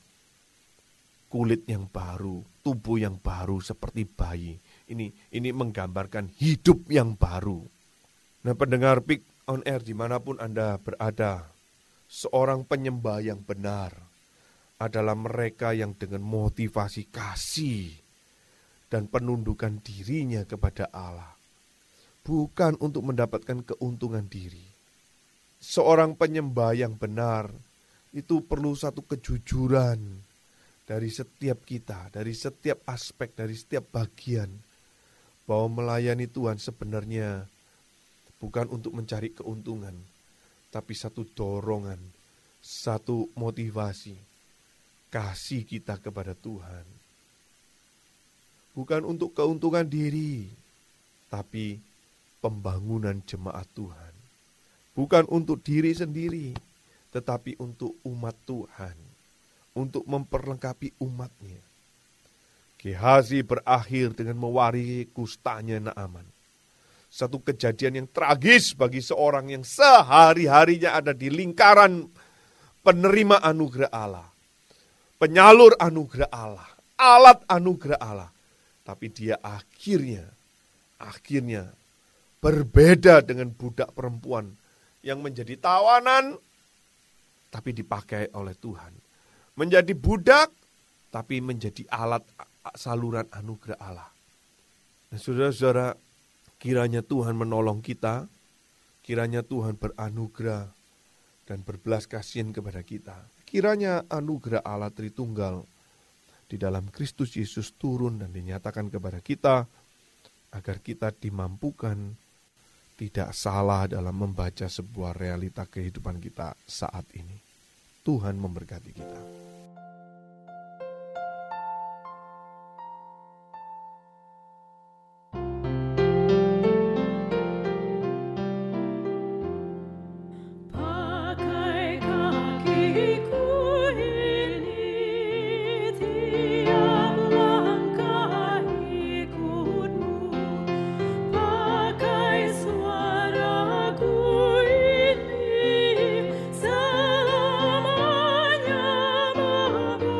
kulit yang baru, tubuh yang baru seperti bayi. Ini menggambarkan hidup yang baru. Nah, pendengar Pick on Air dimanapun Anda berada, seorang penyembah yang benar adalah mereka yang dengan motivasi kasih dan penundukan dirinya kepada Allah, bukan untuk mendapatkan keuntungan diri. Seorang penyembah yang benar itu perlu satu kejujuran dari setiap kita, dari setiap aspek, dari setiap bagian, bahwa melayani Tuhan sebenarnya bukan untuk mencari keuntungan, tapi satu dorongan, satu motivasi, kasih kita kepada Tuhan. Bukan untuk keuntungan diri, tapi pembangunan jemaat Tuhan. Bukan untuk diri sendiri, tetapi untuk umat Tuhan. Untuk memperlengkapi umatnya. Gehazi berakhir dengan mewarisi kustanya Naaman. Satu kejadian yang tragis bagi seorang yang sehari-harinya ada di lingkaran penerima anugerah Allah. Penyalur anugerah Allah. Alat anugerah Allah. Tapi dia akhirnya berbeda dengan budak perempuan yang menjadi tawanan tapi dipakai oleh Tuhan. Menjadi budak, tapi menjadi alat saluran anugerah Allah. Nah, saudara-saudara, kiranya Tuhan menolong kita, kiranya Tuhan beranugerah dan berbelas kasihan kepada kita. Kiranya anugerah Allah Tritunggal di dalam Kristus Yesus turun dan dinyatakan kepada kita, agar kita dimampukan tidak salah dalam membaca sebuah realita kehidupan kita saat ini. Tuhan memberkati kita. Selamanya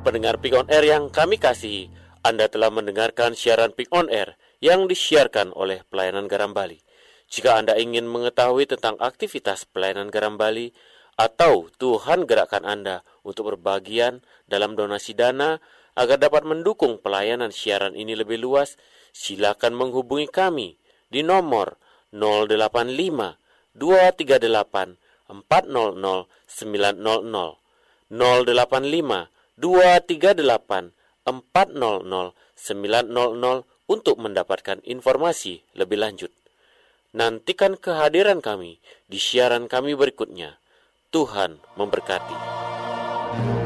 Pendengar Pick on Air yang kami kasihi, Anda telah mendengarkan siaran Pick on Air yang disiarkan oleh Pelayanan Garam Bali. Jika Anda ingin mengetahui tentang aktivitas Pelayanan Garam Bali atau Tuhan gerakkan Anda untuk berbagian dalam donasi dana agar dapat mendukung pelayanan siaran ini lebih luas, silakan menghubungi kami di nomor 085 238 400 900 085 238 400 900 untuk mendapatkan informasi lebih lanjut. Nantikan kehadiran kami di siaran kami berikutnya. Tuhan memberkati.